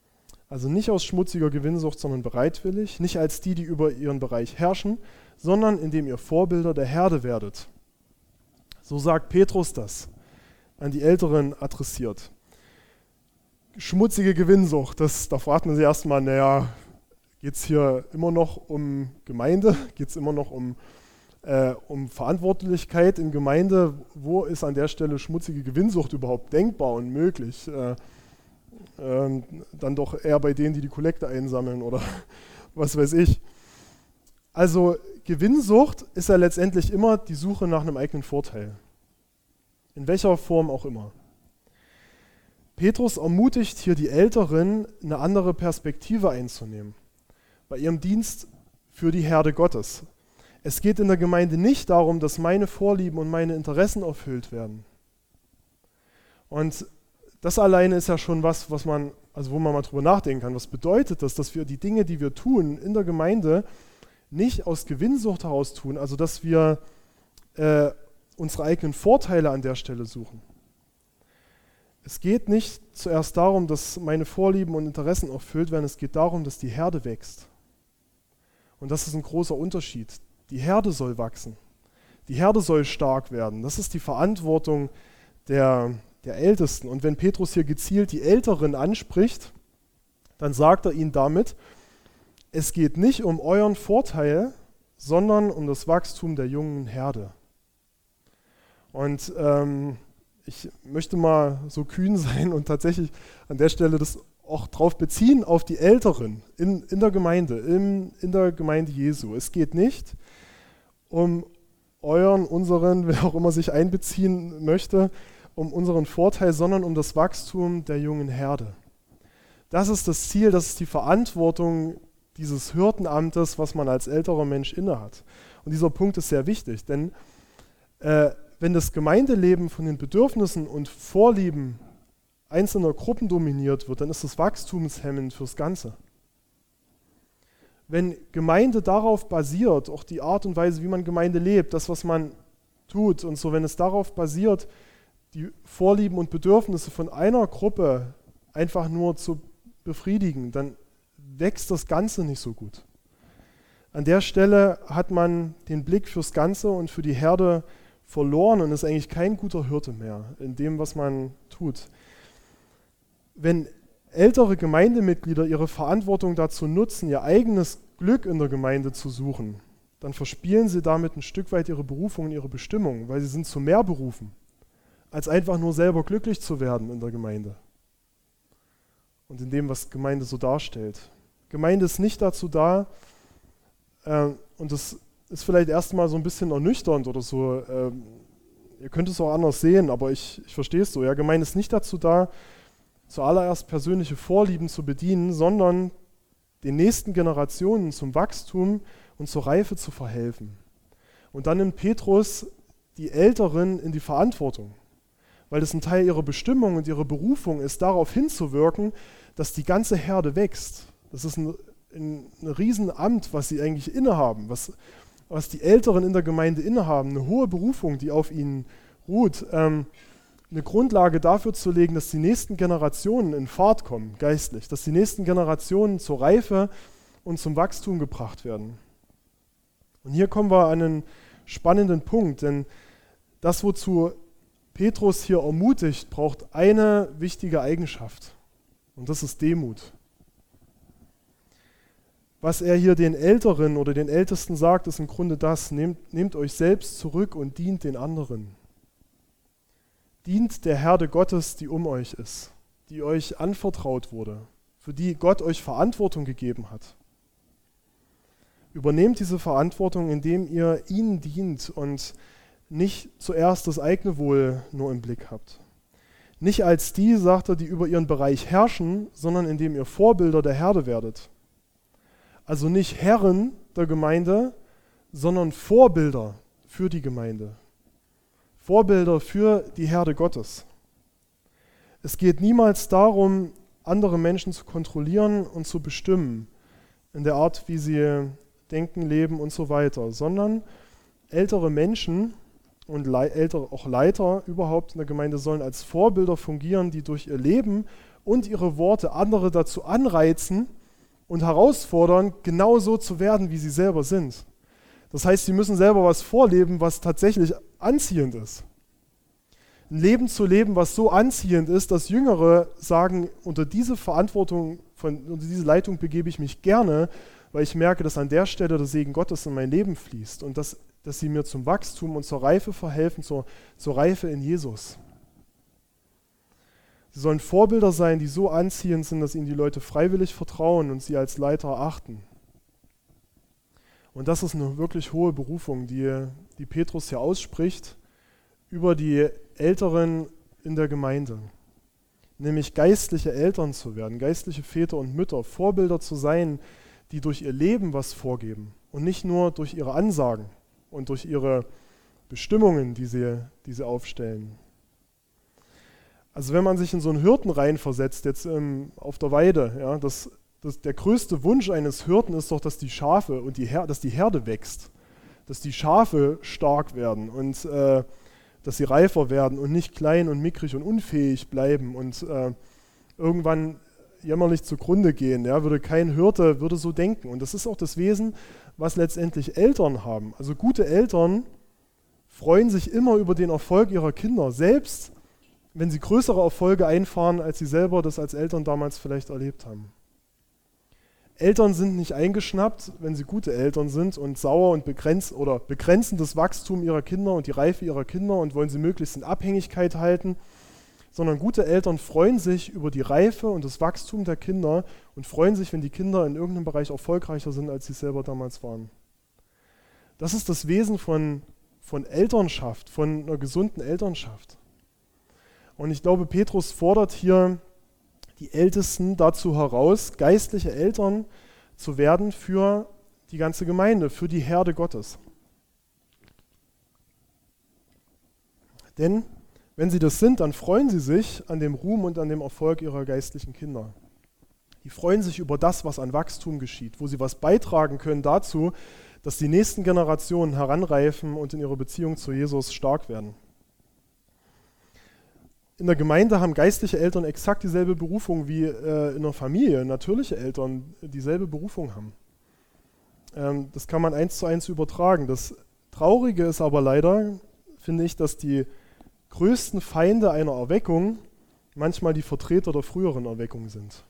Also nicht aus schmutziger Gewinnsucht, sondern bereitwillig, nicht als die, die über ihren Bereich herrschen, sondern indem ihr Vorbilder der Herde werdet. So sagt Petrus das, an die Älteren adressiert. Schmutzige Gewinnsucht, das, da fragt man sich erstmal, naja, geht es hier immer noch um Gemeinde, geht es immer noch um, äh, um Verantwortlichkeit in Gemeinde? Wo ist an der Stelle schmutzige Gewinnsucht überhaupt denkbar und möglich? Äh, äh, dann doch eher bei denen, die die Kollekte einsammeln oder was weiß ich. Also Gewinnsucht ist ja letztendlich immer die Suche nach einem eigenen Vorteil. In welcher Form auch immer. Petrus ermutigt hier die Älteren, eine andere Perspektive einzunehmen bei ihrem Dienst für die Herde Gottes. Es geht in der Gemeinde nicht darum, dass meine Vorlieben und meine Interessen erfüllt werden. Und das alleine ist ja schon was, was man, also wo man mal drüber nachdenken kann. Was bedeutet das, dass wir die Dinge, die wir tun in der Gemeinde, nicht aus Gewinnsucht heraus tun, also dass wir äh, unsere eigenen Vorteile an der Stelle suchen. Es geht nicht zuerst darum, dass meine Vorlieben und Interessen erfüllt werden, es geht darum, dass die Herde wächst. Und das ist ein großer Unterschied. Die Herde soll wachsen. Die Herde soll stark werden. Das ist die Verantwortung der, der Ältesten. Und wenn Petrus hier gezielt die Älteren anspricht, dann sagt er ihnen damit, es geht nicht um euren Vorteil, sondern um das Wachstum der jungen Herde. Und ähm, ich möchte mal so kühn sein und tatsächlich an der Stelle das auch drauf beziehen, auf die Älteren in, in der Gemeinde, in, in der Gemeinde Jesu. Es geht nicht um euren, unseren, wer auch immer sich einbeziehen möchte, um unseren Vorteil, sondern um das Wachstum der jungen Herde. Das ist das Ziel, das ist die Verantwortung dieses Hirtenamtes, was man als älterer Mensch innehat. Und dieser Punkt ist sehr wichtig, denn äh, wenn das Gemeindeleben von den Bedürfnissen und Vorlieben einzelner Gruppen dominiert wird, dann ist das wachstumshemmend fürs Ganze. Wenn Gemeinde darauf basiert, auch die Art und Weise, wie man Gemeinde lebt, das, was man tut und so, wenn es darauf basiert, die Vorlieben und Bedürfnisse von einer Gruppe einfach nur zu befriedigen, dann wächst das Ganze nicht so gut. An der Stelle hat man den Blick fürs Ganze und für die Herde verloren und ist eigentlich kein guter Hirte mehr in dem, was man tut. Wenn ältere Gemeindemitglieder ihre Verantwortung dazu nutzen, ihr eigenes Glück in der Gemeinde zu suchen, dann verspielen sie damit ein Stück weit ihre Berufung und ihre Bestimmung, weil sie sind zu mehr berufen, als einfach nur selber glücklich zu werden in der Gemeinde und in dem, was Gemeinde so darstellt. Gemeinde ist nicht dazu da, äh, und das ist vielleicht erstmal so ein bisschen ernüchternd oder so, äh, ihr könnt es auch anders sehen, aber ich, ich verstehe es so. Ja, Gemeinde ist nicht dazu da, zuallererst persönliche Vorlieben zu bedienen, sondern den nächsten Generationen zum Wachstum und zur Reife zu verhelfen. Und dann nimmt Petrus die Älteren in die Verantwortung, weil das ein Teil ihrer Bestimmung und ihrer Berufung ist, darauf hinzuwirken, dass die ganze Herde wächst. Das ist ein, ein, ein Riesenamt, was sie eigentlich innehaben, was, was die Älteren in der Gemeinde innehaben, eine hohe Berufung, die auf ihnen ruht, ähm, eine Grundlage dafür zu legen, dass die nächsten Generationen in Fahrt kommen, geistlich, dass die nächsten Generationen zur Reife und zum Wachstum gebracht werden. Und hier kommen wir an einen spannenden Punkt, denn das, wozu Petrus hier ermutigt, braucht eine wichtige Eigenschaft, und das ist Demut. Was er hier den Älteren oder den Ältesten sagt, ist im Grunde das: Nehmt, nehmt euch selbst zurück und dient den anderen. Dient der Herde Gottes, die um euch ist, die euch anvertraut wurde, für die Gott euch Verantwortung gegeben hat. Übernehmt diese Verantwortung, indem ihr ihnen dient und nicht zuerst das eigene Wohl nur im Blick habt. Nicht als die, sagt er, die über ihren Bereich herrschen, sondern indem ihr Vorbilder der Herde werdet. Also nicht Herren der Gemeinde, sondern Vorbilder für die Gemeinde. Vorbilder für die Herde Gottes. Es geht niemals darum, andere Menschen zu kontrollieren und zu bestimmen, in der Art, wie sie denken, leben und so weiter, sondern ältere Menschen und Le- ältere, auch Leiter überhaupt in der Gemeinde sollen als Vorbilder fungieren, die durch ihr Leben und ihre Worte andere dazu anreizen und herausfordern, genau so zu werden, wie sie selber sind. Das heißt, sie müssen selber was vorleben, was tatsächlich anziehend ist. Ein Leben zu leben, was so anziehend ist, dass Jüngere sagen, unter diese Verantwortung, von, unter diese Leitung begebe ich mich gerne, weil ich merke, dass an der Stelle der Segen Gottes in mein Leben fließt und dass, dass sie mir zum Wachstum und zur Reife verhelfen, zur, zur Reife in Jesus. Sie sollen Vorbilder sein, die so anziehend sind, dass ihnen die Leute freiwillig vertrauen und sie als Leiter achten. Und das ist eine wirklich hohe Berufung, die, die Petrus hier ausspricht über die Älteren in der Gemeinde. Nämlich geistliche Eltern zu werden, geistliche Väter und Mütter, Vorbilder zu sein, die durch ihr Leben was vorgeben und nicht nur durch ihre Ansagen und durch ihre Bestimmungen, die sie, die sie aufstellen. Also wenn man sich in so einen Hirten reinversetzt, jetzt ähm, auf der Weide, ja, das, das, der größte Wunsch eines Hirten ist doch, dass die Schafe und die Her- dass die Herde wächst, dass die Schafe stark werden und äh, dass sie reifer werden und nicht klein und mickrig und unfähig bleiben und äh, irgendwann jämmerlich zugrunde gehen. Ja, würde kein Hirte würde so denken. Und das ist auch das Wesen, was letztendlich Eltern haben. Also gute Eltern freuen sich immer über den Erfolg ihrer Kinder, selbst wenn sie größere Erfolge einfahren, als sie selber das als Eltern damals vielleicht erlebt haben. Eltern sind nicht eingeschnappt, wenn sie gute Eltern sind und sauer und begrenzt oder begrenzen das Wachstum ihrer Kinder und die Reife ihrer Kinder und wollen sie möglichst in Abhängigkeit halten, sondern gute Eltern freuen sich über die Reife und das Wachstum der Kinder und freuen sich, wenn die Kinder in irgendeinem Bereich erfolgreicher sind, als sie selber damals waren. Das ist das Wesen von, von Elternschaft, von einer gesunden Elternschaft. Und ich glaube, Petrus fordert hier die Ältesten dazu heraus, geistliche Eltern zu werden für die ganze Gemeinde, für die Herde Gottes. Denn wenn sie das sind, dann freuen sie sich an dem Ruhm und an dem Erfolg ihrer geistlichen Kinder. Die freuen sich über das, was an Wachstum geschieht, wo sie was beitragen können dazu, dass die nächsten Generationen heranreifen und in ihrer Beziehung zu Jesus stark werden. In der Gemeinde haben geistliche Eltern exakt dieselbe Berufung wie äh, in der Familie, natürliche Eltern dieselbe Berufung haben. Ähm, das kann man eins zu eins übertragen. Das Traurige ist aber leider, finde ich, dass die größten Feinde einer Erweckung manchmal die Vertreter der früheren Erweckung sind.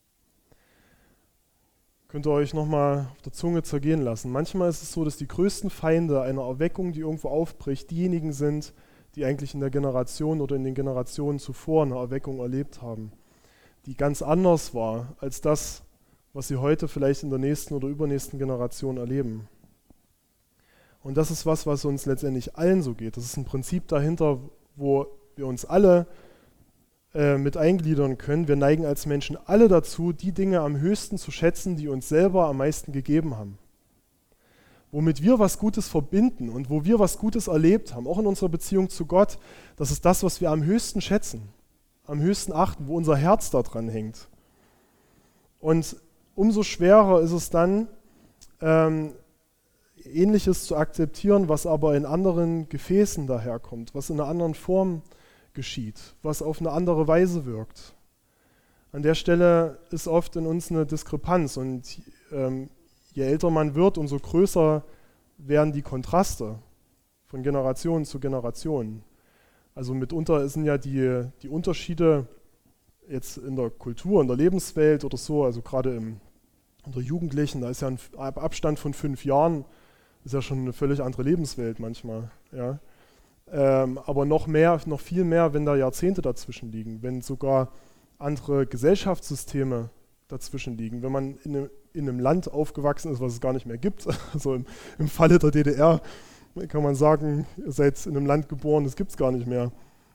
Könnt ihr euch nochmal auf der Zunge zergehen lassen. Manchmal ist es so, dass die größten Feinde einer Erweckung, die irgendwo aufbricht, diejenigen sind, die eigentlich in der Generation oder in den Generationen zuvor eine Erweckung erlebt haben, die ganz anders war als das, was sie heute vielleicht in der nächsten oder übernächsten Generation erleben. Und das ist was, was uns letztendlich allen so geht. Das ist ein Prinzip dahinter, wo wir uns alle äh, mit eingliedern können. Wir neigen als Menschen alle dazu, die Dinge am höchsten zu schätzen, die uns selber am meisten gegeben haben. Womit wir was Gutes verbinden und wo wir was Gutes erlebt haben, auch in unserer Beziehung zu Gott, das ist das, was wir am höchsten schätzen, am höchsten achten, wo unser Herz daran hängt. Und umso schwerer ist es dann, ähm, Ähnliches zu akzeptieren, was aber in anderen Gefäßen daherkommt, was in einer anderen Form geschieht, was auf eine andere Weise wirkt. An der Stelle ist oft in uns eine Diskrepanz und ähm, je älter man wird, umso größer werden die Kontraste von Generation zu Generation. Also mitunter sind ja die, die Unterschiede jetzt in der Kultur, in der Lebenswelt oder so, also gerade im, unter Jugendlichen, da ist ja ein Abstand von fünf Jahren, ist ja schon eine völlig andere Lebenswelt manchmal. Ja. Ähm, aber noch mehr, noch viel mehr, wenn da Jahrzehnte dazwischen liegen, wenn sogar andere Gesellschaftssysteme dazwischen liegen, wenn man in einem, in einem Land aufgewachsen ist, was es gar nicht mehr gibt. Also im, im Falle der D D R kann man sagen, ihr seid in einem Land geboren, das gibt es gar nicht mehr.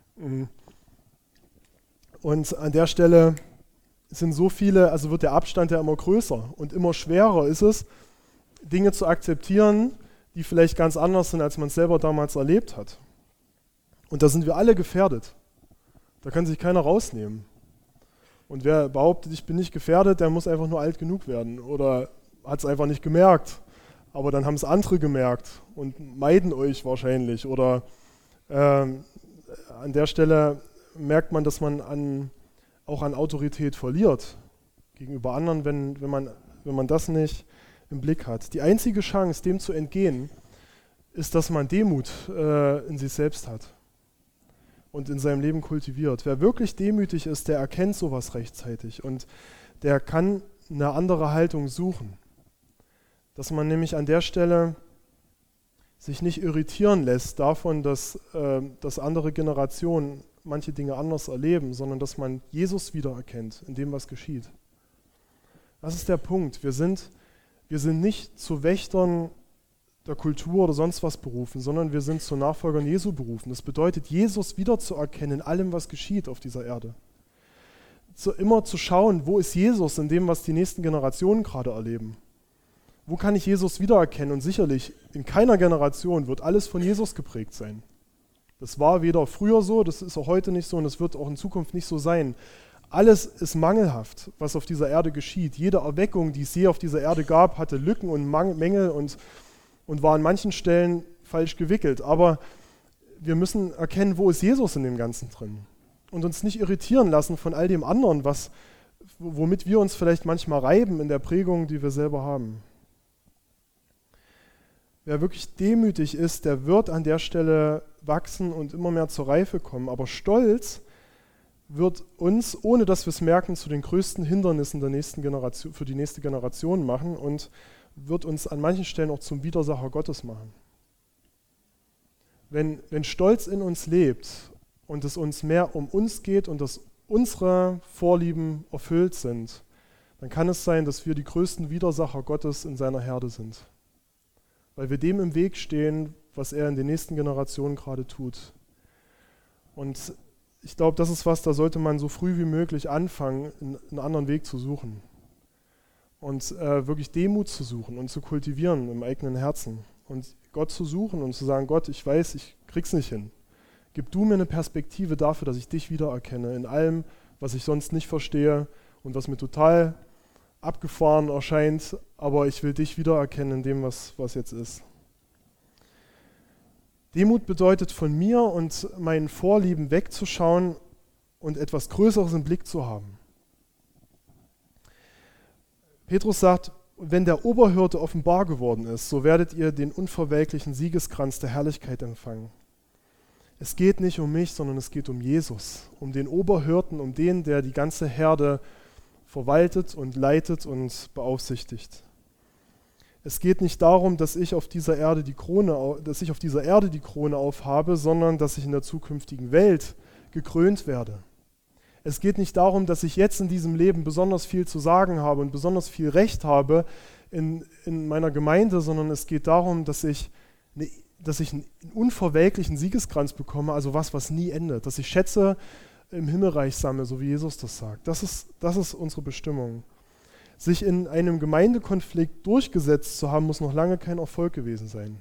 Und an der Stelle sind so viele, also wird der Abstand ja immer größer und immer schwerer ist es, Dinge zu akzeptieren, die vielleicht ganz anders sind, als man es selber damals erlebt hat. Und da sind wir alle gefährdet. Da kann sich keiner rausnehmen. Und wer behauptet, ich bin nicht gefährdet, der muss einfach nur alt genug werden oder hat es einfach nicht gemerkt. Aber dann haben es andere gemerkt und meiden euch wahrscheinlich. Oder ähm, an der Stelle merkt man, dass man an, auch an Autorität verliert gegenüber anderen, wenn, wenn, man, wenn man das nicht im Blick hat. Die einzige Chance, dem zu entgehen, ist, dass man Demut äh, in sich selbst hat und in seinem Leben kultiviert. Wer wirklich demütig ist, der erkennt sowas rechtzeitig und der kann eine andere Haltung suchen. Dass man nämlich an der Stelle sich nicht irritieren lässt davon, dass, äh, dass andere Generationen manche Dinge anders erleben, sondern dass man Jesus wiedererkennt in dem, was geschieht. Das ist der Punkt. Wir sind, wir sind nicht zu Wächtern der Kultur oder sonst was berufen, sondern wir sind zu Nachfolgern Jesu berufen. Das bedeutet, Jesus wiederzuerkennen in allem, was geschieht auf dieser Erde. So immer zu schauen, wo ist Jesus in dem, was die nächsten Generationen gerade erleben. Wo kann ich Jesus wiedererkennen? Und sicherlich, in keiner Generation wird alles von Jesus geprägt sein. Das war weder früher so, das ist auch heute nicht so und es wird auch in Zukunft nicht so sein. Alles ist mangelhaft, was auf dieser Erde geschieht. Jede Erweckung, die es je auf dieser Erde gab, hatte Lücken und Mängel und und war an manchen Stellen falsch gewickelt. Aber wir müssen erkennen, wo ist Jesus in dem Ganzen drin und uns nicht irritieren lassen von all dem anderen, was, womit wir uns vielleicht manchmal reiben in der Prägung, die wir selber haben. Wer wirklich demütig ist, der wird an der Stelle wachsen und immer mehr zur Reife kommen. Aber Stolz wird uns, ohne dass wir es merken, zu den größten Hindernissen der nächsten Generation, für die nächste Generation machen und wird uns an manchen Stellen auch zum Widersacher Gottes machen. Wenn, wenn Stolz in uns lebt und es uns mehr um uns geht und dass unsere Vorlieben erfüllt sind, dann kann es sein, dass wir die größten Widersacher Gottes in seiner Herde sind. Weil wir dem im Weg stehen, was er in den nächsten Generationen gerade tut. Und ich glaube, das ist was, da sollte man so früh wie möglich anfangen, einen anderen Weg zu suchen. Und äh, wirklich Demut zu suchen und zu kultivieren im eigenen Herzen. Und Gott zu suchen und zu sagen, Gott, ich weiß, ich krieg's nicht hin. Gib du mir eine Perspektive dafür, dass ich dich wiedererkenne in allem, was ich sonst nicht verstehe und was mir total abgefahren erscheint, aber ich will dich wiedererkennen in dem, was, was jetzt ist. Demut bedeutet, von mir und meinen Vorlieben wegzuschauen und etwas Größeres im Blick zu haben. Petrus sagt, wenn der Oberhirte offenbar geworden ist, so werdet ihr den unverwelklichen Siegeskranz der Herrlichkeit empfangen. Es geht nicht um mich, sondern es geht um Jesus, um den Oberhirten, um den, der die ganze Herde verwaltet und leitet und beaufsichtigt. Es geht nicht darum, dass ich auf dieser Erde die Krone, dass ich auf dieser Erde die Krone aufhabe, sondern dass ich in der zukünftigen Welt gekrönt werde. Es geht nicht darum, dass ich jetzt in diesem Leben besonders viel zu sagen habe und besonders viel Recht habe in, in meiner Gemeinde, sondern es geht darum, dass ich, eine, dass ich einen unverwelklichen Siegeskranz bekomme, also was, was nie endet, dass ich Schätze im Himmelreich sammle, so wie Jesus das sagt. Das ist, das ist unsere Bestimmung. Sich in einem Gemeindekonflikt durchgesetzt zu haben, muss noch lange kein Erfolg gewesen sein.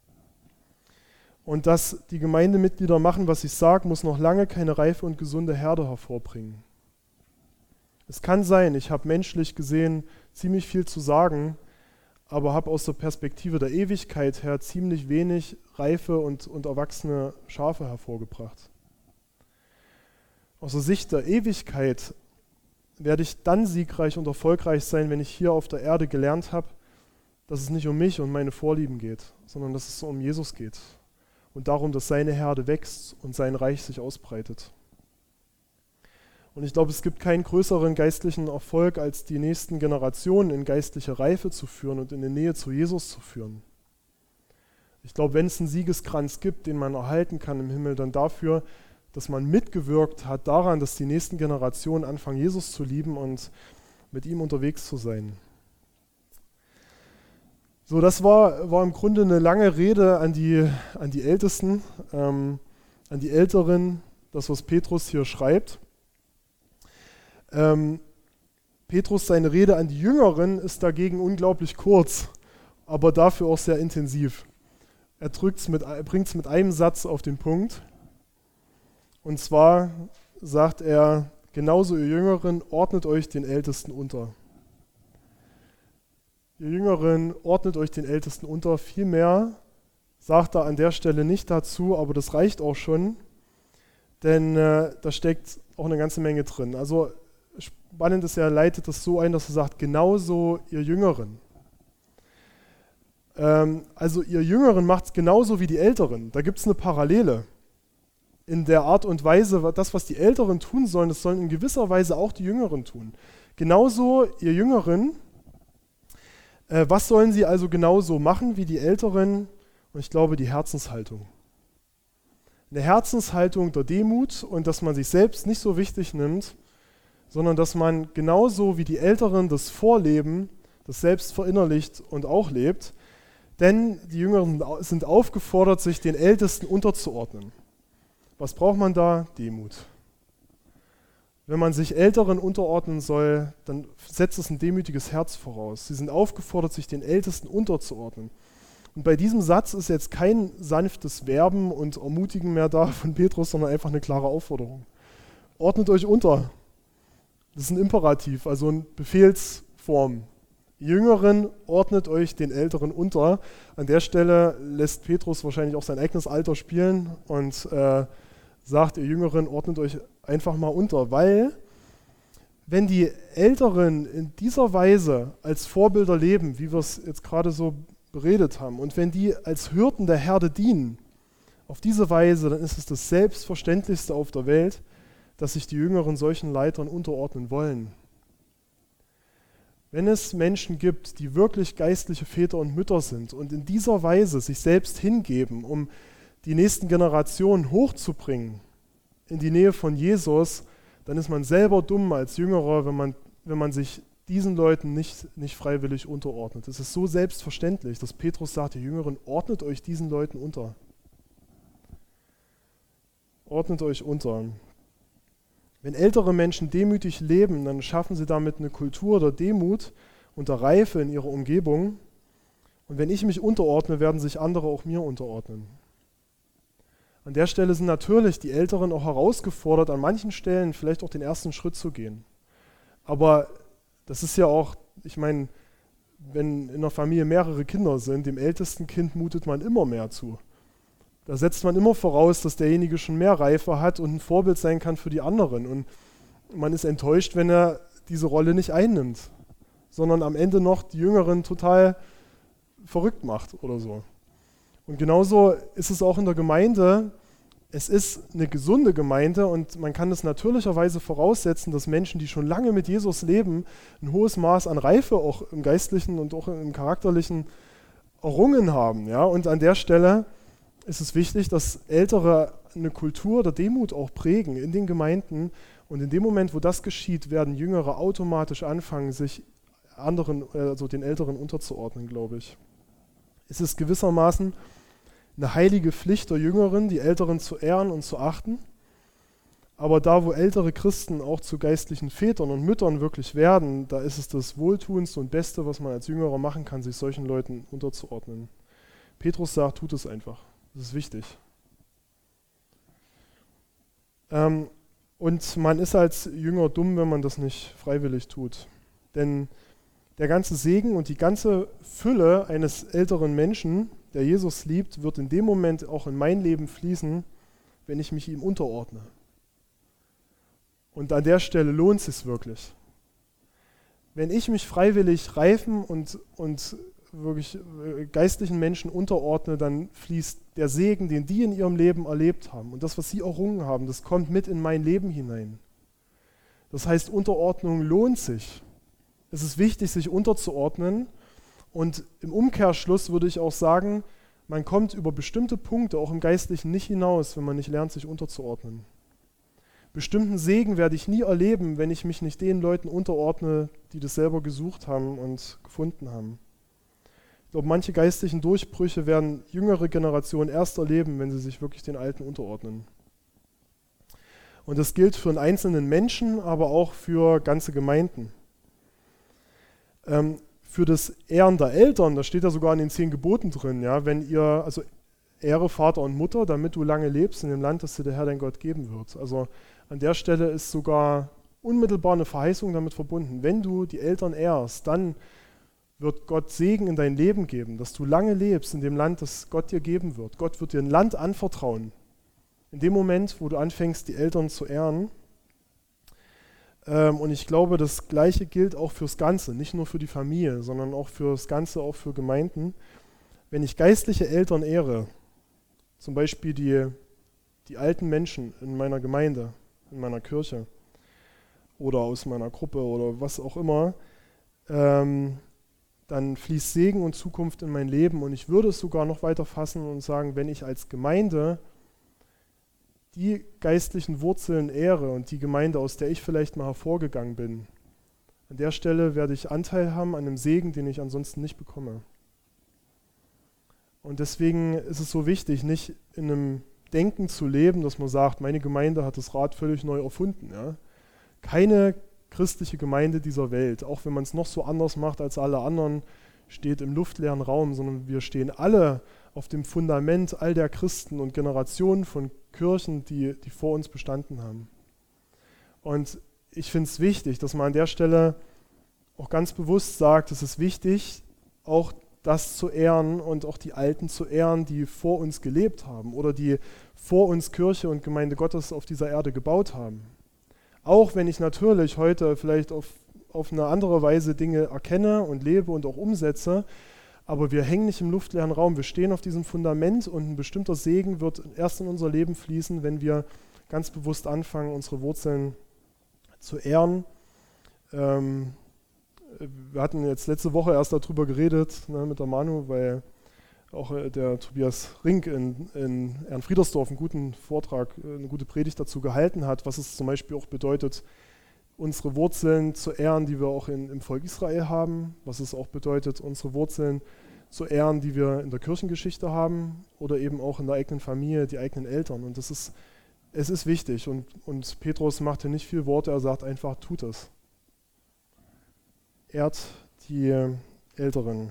Und dass die Gemeindemitglieder machen, was ich sage, muss noch lange keine reife und gesunde Herde hervorbringen. Es kann sein, ich habe menschlich gesehen ziemlich viel zu sagen, aber habe aus der Perspektive der Ewigkeit her ziemlich wenig reife und, und erwachsene Schafe hervorgebracht. Aus der Sicht der Ewigkeit werde ich dann siegreich und erfolgreich sein, wenn ich hier auf der Erde gelernt habe, dass es nicht um mich und meine Vorlieben geht, sondern dass es um Jesus geht. Und darum, dass seine Herde wächst und sein Reich sich ausbreitet. Und ich glaube, es gibt keinen größeren geistlichen Erfolg, als die nächsten Generationen in geistliche Reife zu führen und in die Nähe zu Jesus zu führen. Ich glaube, wenn es einen Siegeskranz gibt, den man erhalten kann im Himmel, dann dafür, dass man mitgewirkt hat daran, dass die nächsten Generationen anfangen, Jesus zu lieben und mit ihm unterwegs zu sein. So, das war, war im Grunde eine lange Rede an die, an die Ältesten, ähm, an die Älteren, das, was Petrus hier schreibt. Ähm, Petrus, seine Rede an die Jüngeren ist dagegen unglaublich kurz, aber dafür auch sehr intensiv. Er bringt es mit einem Satz auf den Punkt. Und zwar sagt er, genauso ihr Jüngeren, ordnet euch den Ältesten unter. Ihr Jüngeren, ordnet euch den Ältesten unter. Vielmehr sagt er an der Stelle nicht dazu, aber das reicht auch schon, denn äh, da steckt auch eine ganze Menge drin. Also spannend ist, er leitet das so ein, dass er sagt, genauso ihr Jüngeren. Ähm, also ihr Jüngeren macht es genauso wie die Älteren. Da gibt es eine Parallele. In der Art und Weise, das, was die Älteren tun sollen, das sollen in gewisser Weise auch die Jüngeren tun. Genauso ihr Jüngeren, äh, was sollen sie also genauso machen wie die Älteren? Und ich glaube, die Herzenshaltung. Eine Herzenshaltung der Demut und dass man sich selbst nicht so wichtig nimmt, sondern dass man genauso wie die Älteren das vorleben, das selbst verinnerlicht und auch lebt. Denn die Jüngeren sind aufgefordert, sich den Ältesten unterzuordnen. Was braucht man da? Demut. Wenn man sich Älteren unterordnen soll, dann setzt es ein demütiges Herz voraus. Sie sind aufgefordert, sich den Ältesten unterzuordnen. Und bei diesem Satz ist jetzt kein sanftes Werben und Ermutigen mehr da von Petrus, sondern einfach eine klare Aufforderung. Ordnet euch unter. Das ist ein Imperativ, also eine Befehlsform. Jüngeren, ordnet euch den Älteren unter. An der Stelle lässt Petrus wahrscheinlich auch sein eigenes Alter spielen und äh, sagt, ihr Jüngeren, ordnet euch einfach mal unter, weil wenn die Älteren in dieser Weise als Vorbilder leben, wie wir es jetzt gerade so beredet haben, und wenn die als Hirten der Herde dienen, auf diese Weise, dann ist es das Selbstverständlichste auf der Welt, dass sich die Jüngeren solchen Leitern unterordnen wollen. Wenn es Menschen gibt, die wirklich geistliche Väter und Mütter sind und in dieser Weise sich selbst hingeben, um die nächsten Generationen hochzubringen in die Nähe von Jesus, dann ist man selber dumm als Jüngerer, wenn man, wenn man sich diesen Leuten nicht, nicht freiwillig unterordnet. Es ist so selbstverständlich, dass Petrus sagt, ihr Jüngeren, ordnet euch diesen Leuten unter. Ordnet euch unter. Wenn ältere Menschen demütig leben, dann schaffen sie damit eine Kultur der Demut und der Reife in ihrer Umgebung. Und wenn ich mich unterordne, werden sich andere auch mir unterordnen. An der Stelle sind natürlich die Älteren auch herausgefordert, an manchen Stellen vielleicht auch den ersten Schritt zu gehen. Aber das ist ja auch, ich meine, wenn in einer Familie mehrere Kinder sind, dem ältesten Kind mutet man immer mehr zu. Da setzt man immer voraus, dass derjenige schon mehr Reife hat und ein Vorbild sein kann für die anderen. Und man ist enttäuscht, wenn er diese Rolle nicht einnimmt, sondern am Ende noch die Jüngeren total verrückt macht oder so. Und genauso ist es auch in der Gemeinde. Es ist eine gesunde Gemeinde und man kann es natürlicherweise voraussetzen, dass Menschen, die schon lange mit Jesus leben, ein hohes Maß an Reife auch im Geistlichen und auch im Charakterlichen errungen haben. Ja? Und an der Stelle ist es wichtig, dass Ältere eine Kultur der Demut auch prägen in den Gemeinden. Und in dem Moment, wo das geschieht, werden Jüngere automatisch anfangen, sich anderen, also den Älteren unterzuordnen, glaube ich. Es ist gewissermaßen eine heilige Pflicht der Jüngeren, die Älteren zu ehren und zu achten. Aber da, wo ältere Christen auch zu geistlichen Vätern und Müttern wirklich werden, da ist es das Wohltuendste und Beste, was man als Jüngerer machen kann, sich solchen Leuten unterzuordnen. Petrus sagt, tut es einfach. Das ist wichtig. Ähm, und man ist als Jünger dumm, wenn man das nicht freiwillig tut. Denn der ganze Segen und die ganze Fülle eines älteren Menschen, der Jesus liebt, wird in dem Moment auch in mein Leben fließen, wenn ich mich ihm unterordne. Und an der Stelle lohnt es sich wirklich. Wenn ich mich freiwillig reifen und, und wirklich geistlichen Menschen unterordne, dann fließt der Segen, den die in ihrem Leben erlebt haben und das, was sie errungen haben, das kommt mit in mein Leben hinein. Das heißt, Unterordnung lohnt sich. Es ist wichtig, sich unterzuordnen. Und im Umkehrschluss würde ich auch sagen, man kommt über bestimmte Punkte auch im Geistlichen nicht hinaus, wenn man nicht lernt, sich unterzuordnen. Bestimmten Segen werde ich nie erleben, wenn ich mich nicht den Leuten unterordne, die das selber gesucht haben und gefunden haben. Ich glaube, manche geistlichen Durchbrüche werden jüngere Generationen erst erleben, wenn sie sich wirklich den Alten unterordnen. Und das gilt für einen einzelnen Menschen, aber auch für ganze Gemeinden. Ähm, für das Ehren der Eltern, das steht ja sogar in den zehn Geboten drin, ja, wenn ihr, also Ehre Vater und Mutter, damit du lange lebst in dem Land, das dir der Herr dein Gott geben wird. Also an der Stelle ist sogar unmittelbar eine Verheißung damit verbunden. Wenn du die Eltern ehrst, dann wird Gott Segen in dein Leben geben, dass du lange lebst in dem Land, das Gott dir geben wird. Gott wird dir ein Land anvertrauen. In dem Moment, wo du anfängst, die Eltern zu ehren. Ähm, und ich glaube, das Gleiche gilt auch fürs Ganze, nicht nur für die Familie, sondern auch fürs Ganze, auch für Gemeinden. Wenn ich geistliche Eltern ehre, zum Beispiel die, die alten Menschen in meiner Gemeinde, in meiner Kirche oder aus meiner Gruppe oder was auch immer, ähm, dann fließt Segen und Zukunft in mein Leben. Und ich würde es sogar noch weiter fassen und sagen, wenn ich als Gemeinde die geistlichen Wurzeln ehre und die Gemeinde, aus der ich vielleicht mal hervorgegangen bin, an der Stelle werde ich Anteil haben an einem Segen, den ich ansonsten nicht bekomme. Und deswegen ist es so wichtig, nicht in einem Denken zu leben, dass man sagt, meine Gemeinde hat das Rad völlig neu erfunden. Ja? Keine christliche Gemeinde dieser Welt, auch wenn man es noch so anders macht als alle anderen, steht im luftleeren Raum, sondern wir stehen alle auf dem Fundament all der Christen und Generationen von Kirchen, die, die vor uns bestanden haben. Und ich finde es wichtig, dass man an der Stelle auch ganz bewusst sagt, es ist wichtig, auch das zu ehren und auch die Alten zu ehren, die vor uns gelebt haben oder die vor uns Kirche und Gemeinde Gottes auf dieser Erde gebaut haben. Auch wenn ich natürlich heute vielleicht auf, auf eine andere Weise Dinge erkenne und lebe und auch umsetze, aber wir hängen nicht im luftleeren Raum, wir stehen auf diesem Fundament und ein bestimmter Segen wird erst in unser Leben fließen, wenn wir ganz bewusst anfangen, unsere Wurzeln zu ehren. Ähm, wir hatten jetzt letzte Woche erst darüber geredet, ne, mit der Manu, weil auch äh, der Tobias Rink in, in Ehrenfriedersdorf einen guten Vortrag, äh, eine gute Predigt dazu gehalten hat, was es zum Beispiel auch bedeutet, unsere Wurzeln zu ehren, die wir auch in, im Volk Israel haben, was es auch bedeutet, unsere Wurzeln zu ehren, die wir in der Kirchengeschichte haben oder eben auch in der eigenen Familie, die eigenen Eltern. Und das ist, es ist wichtig und, und Petrus macht hier nicht viel Worte, er sagt einfach, tut es. Ehrt die Älteren.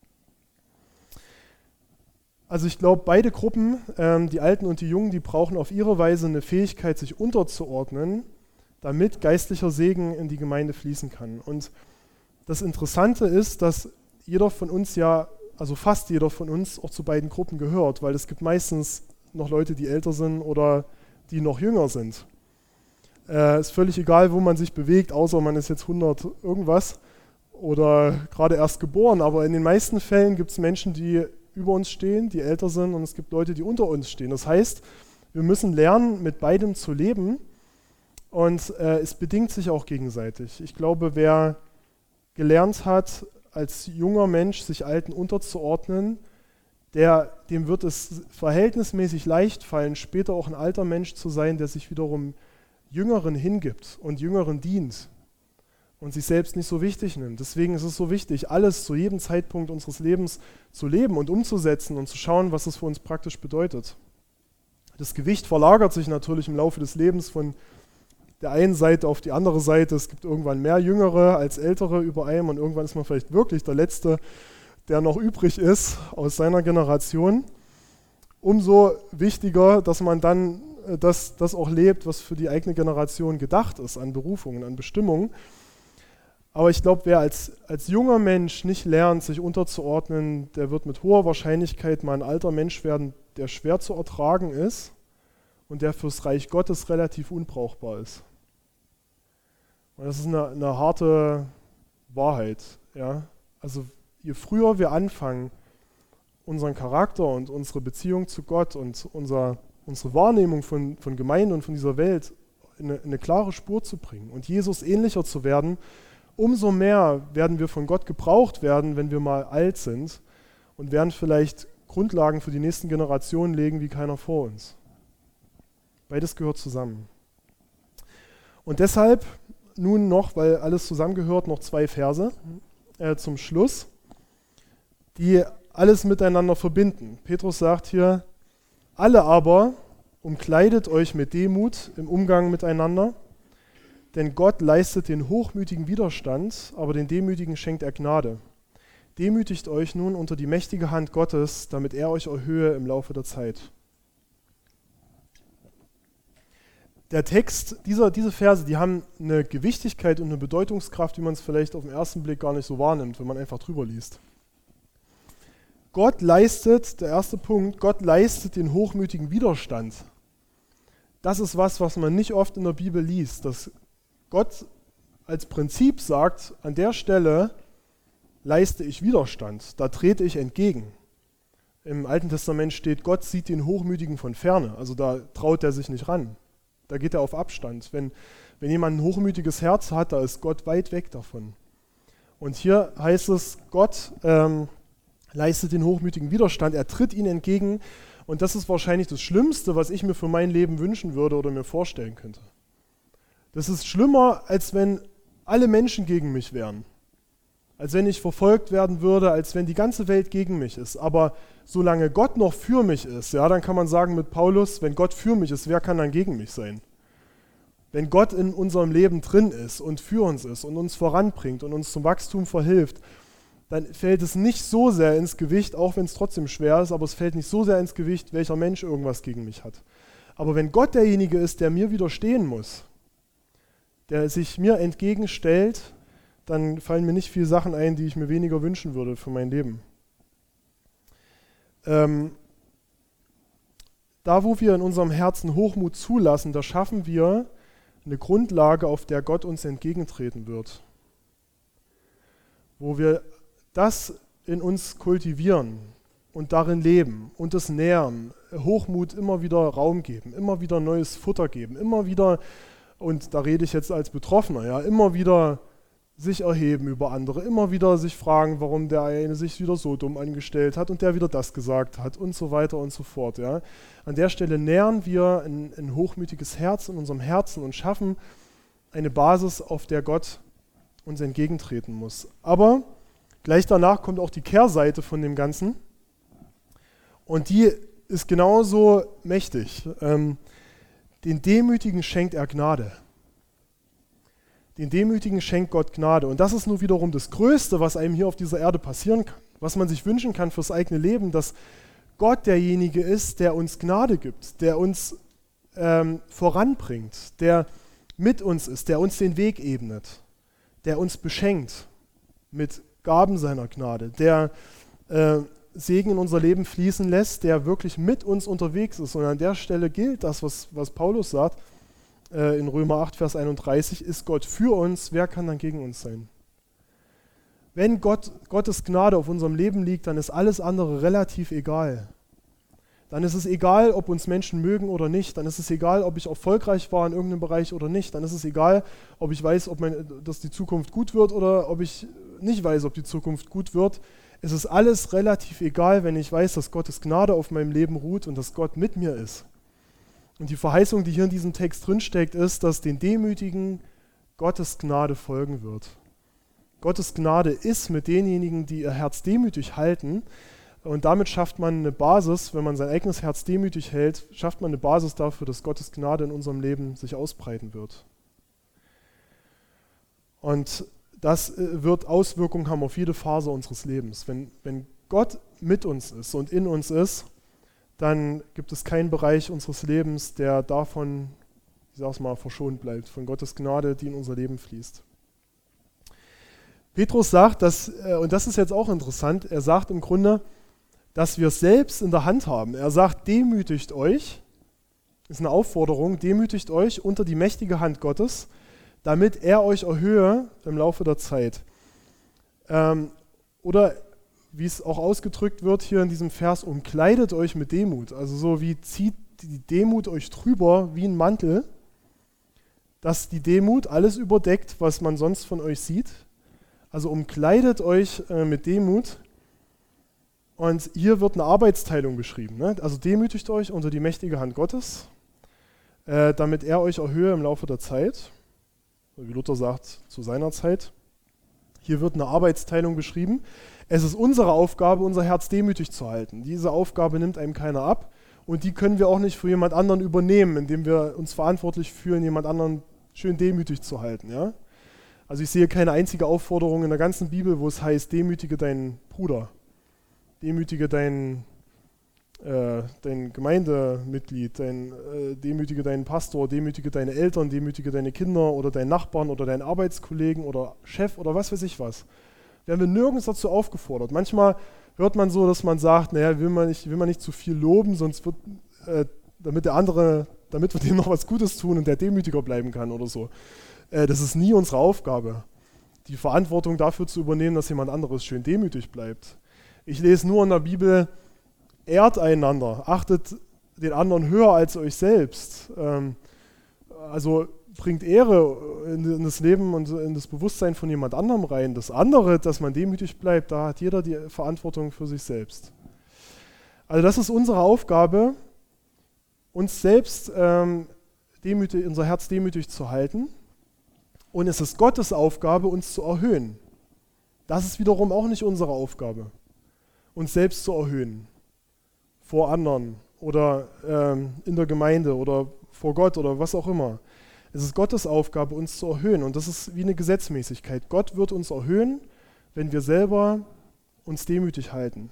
Also ich glaube, beide Gruppen, ähm, die Alten und die Jungen, die brauchen auf ihre Weise eine Fähigkeit, sich unterzuordnen, damit geistlicher Segen in die Gemeinde fließen kann. Und das Interessante ist, dass jeder von uns ja, also fast jeder von uns auch zu beiden Gruppen gehört, weil es gibt meistens noch Leute, die älter sind oder die noch jünger sind. Äh, ist völlig egal, wo man sich bewegt, außer man ist jetzt hundert irgendwas oder gerade erst geboren. Aber in den meisten Fällen gibt es Menschen, die über uns stehen, die älter sind, und es gibt Leute, die unter uns stehen. Das heißt, wir müssen lernen, mit beidem zu leben. Und äh, es bedingt sich auch gegenseitig. Ich glaube, wer gelernt hat, als junger Mensch sich Alten unterzuordnen, der, dem wird es verhältnismäßig leicht fallen, später auch ein alter Mensch zu sein, der sich wiederum Jüngeren hingibt und Jüngeren dient und sich selbst nicht so wichtig nimmt. Deswegen ist es so wichtig, alles zu jedem Zeitpunkt unseres Lebens zu leben und umzusetzen und zu schauen, was es für uns praktisch bedeutet. Das Gewicht verlagert sich natürlich im Laufe des Lebens von der einen Seite auf die andere Seite. Es gibt irgendwann mehr Jüngere als Ältere über einem und irgendwann ist man vielleicht wirklich der Letzte, der noch übrig ist aus seiner Generation. Umso wichtiger, dass man dann das, das auch lebt, was für die eigene Generation gedacht ist, an Berufungen, an Bestimmungen. Aber ich glaube, wer als, als junger Mensch nicht lernt, sich unterzuordnen, der wird mit hoher Wahrscheinlichkeit mal ein alter Mensch werden, der schwer zu ertragen ist und der fürs Reich Gottes relativ unbrauchbar ist. Und das ist eine, eine harte Wahrheit. Ja? Also je früher wir anfangen, unseren Charakter und unsere Beziehung zu Gott und unser, unsere Wahrnehmung von, von Gemeinde und von dieser Welt in eine, in eine klare Spur zu bringen und Jesus ähnlicher zu werden, umso mehr werden wir von Gott gebraucht werden, wenn wir mal alt sind und werden vielleicht Grundlagen für die nächsten Generationen legen wie keiner vor uns. Beides gehört zusammen. Und deshalb nun noch, weil alles zusammengehört, noch zwei Verse äh, zum Schluss, die alles miteinander verbinden. Petrus sagt hier, alle aber umkleidet euch mit Demut im Umgang miteinander, denn Gott leistet den Hochmütigen Widerstand, aber den Demütigen schenkt er Gnade. Demütigt euch nun unter die mächtige Hand Gottes, damit er euch erhöhe im Laufe der Zeit. Der Text, dieser, diese Verse, die haben eine Gewichtigkeit und eine Bedeutungskraft, wie man es vielleicht auf den ersten Blick gar nicht so wahrnimmt, wenn man einfach drüber liest. Gott leistet, der erste Punkt, Gott leistet den hochmütigen Widerstand. Das ist was, was man nicht oft in der Bibel liest, dass Gott als Prinzip sagt, an der Stelle leiste ich Widerstand, da trete ich entgegen. Im Alten Testament steht, Gott sieht den Hochmütigen von ferne, also da traut er sich nicht ran. Da geht er auf Abstand. Wenn, wenn jemand ein hochmütiges Herz hat, da ist Gott weit weg davon. Und hier heißt es, Gott ähm, leistet den Hochmütigen Widerstand, er tritt ihnen entgegen und das ist wahrscheinlich das Schlimmste, was ich mir für mein Leben wünschen würde oder mir vorstellen könnte. Das ist schlimmer, als wenn alle Menschen gegen mich wären. Als wenn ich verfolgt werden würde, als wenn die ganze Welt gegen mich ist. Aber solange Gott noch für mich ist, ja, dann kann man sagen mit Paulus, wenn Gott für mich ist, wer kann dann gegen mich sein? Wenn Gott in unserem Leben drin ist und für uns ist und uns voranbringt und uns zum Wachstum verhilft, dann fällt es nicht so sehr ins Gewicht, auch wenn es trotzdem schwer ist, aber es fällt nicht so sehr ins Gewicht, welcher Mensch irgendwas gegen mich hat. Aber wenn Gott derjenige ist, der mir widerstehen muss, der sich mir entgegenstellt, dann fallen mir nicht viele Sachen ein, die ich mir weniger wünschen würde für mein Leben. Ähm, da, wo wir in unserem Herzen Hochmut zulassen, da schaffen wir eine Grundlage, auf der Gott uns entgegentreten wird. Wo wir das in uns kultivieren und darin leben und es nähren, Hochmut immer wieder Raum geben, immer wieder neues Futter geben, immer wieder, und da rede ich jetzt als Betroffener, ja, immer wieder sich erheben über andere, immer wieder sich fragen, warum der eine sich wieder so dumm angestellt hat und der wieder das gesagt hat und so weiter und so fort. Ja. An der Stelle nähren wir ein, ein hochmütiges Herz in unserem Herzen und schaffen eine Basis, auf der Gott uns entgegentreten muss. Aber gleich danach kommt auch die Kehrseite von dem Ganzen und die ist genauso mächtig. Ähm, den Demütigen schenkt er Gnade. Den Demütigen schenkt Gott Gnade. Und das ist nur wiederum das Größte, was einem hier auf dieser Erde passieren kann. Was man sich wünschen kann fürs eigene Leben, dass Gott derjenige ist, der uns Gnade gibt, der uns ähm, voranbringt, der mit uns ist, der uns den Weg ebnet, der uns beschenkt mit Gaben seiner Gnade, der äh, Segen in unser Leben fließen lässt, der wirklich mit uns unterwegs ist. Und an der Stelle gilt das, was, was Paulus sagt, in Römer acht, Vers einunddreißig, ist Gott für uns, wer kann dann gegen uns sein? Wenn Gott, Gottes Gnade auf unserem Leben liegt, dann ist alles andere relativ egal. Dann ist es egal, ob uns Menschen mögen oder nicht. Dann ist es egal, ob ich erfolgreich war in irgendeinem Bereich oder nicht. Dann ist es egal, ob ich weiß, ob mein, dass die Zukunft gut wird oder ob ich nicht weiß, ob die Zukunft gut wird. Es ist alles relativ egal, wenn ich weiß, dass Gottes Gnade auf meinem Leben ruht und dass Gott mit mir ist. Und die Verheißung, die hier in diesem Text drinsteckt, ist, dass den Demütigen Gottes Gnade folgen wird. Gottes Gnade ist mit denjenigen, die ihr Herz demütig halten. Und damit schafft man eine Basis, wenn man sein eigenes Herz demütig hält, schafft man eine Basis dafür, dass Gottes Gnade in unserem Leben sich ausbreiten wird. Und das wird Auswirkungen haben auf jede Phase unseres Lebens. Wenn, wenn Gott mit uns ist und in uns ist, dann gibt es keinen Bereich unseres Lebens, der davon, ich sag's mal, verschont bleibt, von Gottes Gnade, die in unser Leben fließt. Petrus sagt, dass, und das ist jetzt auch interessant, er sagt im Grunde, dass wir es selbst in der Hand haben. Er sagt, demütigt euch, ist eine Aufforderung, demütigt euch unter die mächtige Hand Gottes, damit er euch erhöhe im Laufe der Zeit. Ähm, oder wie es auch ausgedrückt wird hier in diesem Vers, umkleidet euch mit Demut. Also so wie zieht die Demut euch drüber wie ein Mantel, dass die Demut alles überdeckt, was man sonst von euch sieht. Also umkleidet euch äh, mit Demut. Und hier wird eine Arbeitsteilung beschrieben. Ne? Also demütigt euch unter die mächtige Hand Gottes, äh, damit er euch erhöhe im Laufe der Zeit. Wie Luther sagt, zu seiner Zeit. Hier wird eine Arbeitsteilung beschrieben. Es ist unsere Aufgabe, unser Herz demütig zu halten. Diese Aufgabe nimmt einem keiner ab und die können wir auch nicht für jemand anderen übernehmen, indem wir uns verantwortlich fühlen, jemand anderen schön demütig zu halten. Ja? Also ich sehe keine einzige Aufforderung in der ganzen Bibel, wo es heißt, demütige deinen Bruder, demütige deinen, äh, dein Gemeindemitglied, dein, äh, demütige deinen Pastor, demütige deine Eltern, demütige deine Kinder oder deinen Nachbarn oder deinen Arbeitskollegen oder Chef oder was weiß ich was. Werden wir nirgends dazu aufgefordert. Manchmal hört man so, dass man sagt, naja, will man nicht, will man nicht zu viel loben, sonst wird, äh, damit der andere damit wir dem noch was Gutes tun und der demütiger bleiben kann oder so. Äh, das ist nie unsere Aufgabe, die Verantwortung dafür zu übernehmen, dass jemand anderes schön demütig bleibt. Ich lese nur in der Bibel, ehrt einander, achtet den anderen höher als euch selbst. Ähm, also bringt Ehre in das Leben und in das Bewusstsein von jemand anderem rein. Das andere, dass man demütig bleibt, da hat jeder die Verantwortung für sich selbst. Also das ist unsere Aufgabe, uns selbst ähm, demütig, unser Herz demütig zu halten. Und es ist Gottes Aufgabe, uns zu erhöhen. Das ist wiederum auch nicht unsere Aufgabe, uns selbst zu erhöhen. Vor anderen oder ähm, in der Gemeinde oder vor Gott oder was auch immer. Es ist Gottes Aufgabe, uns zu erhöhen. Und das ist wie eine Gesetzmäßigkeit. Gott wird uns erhöhen, wenn wir selber uns demütig halten.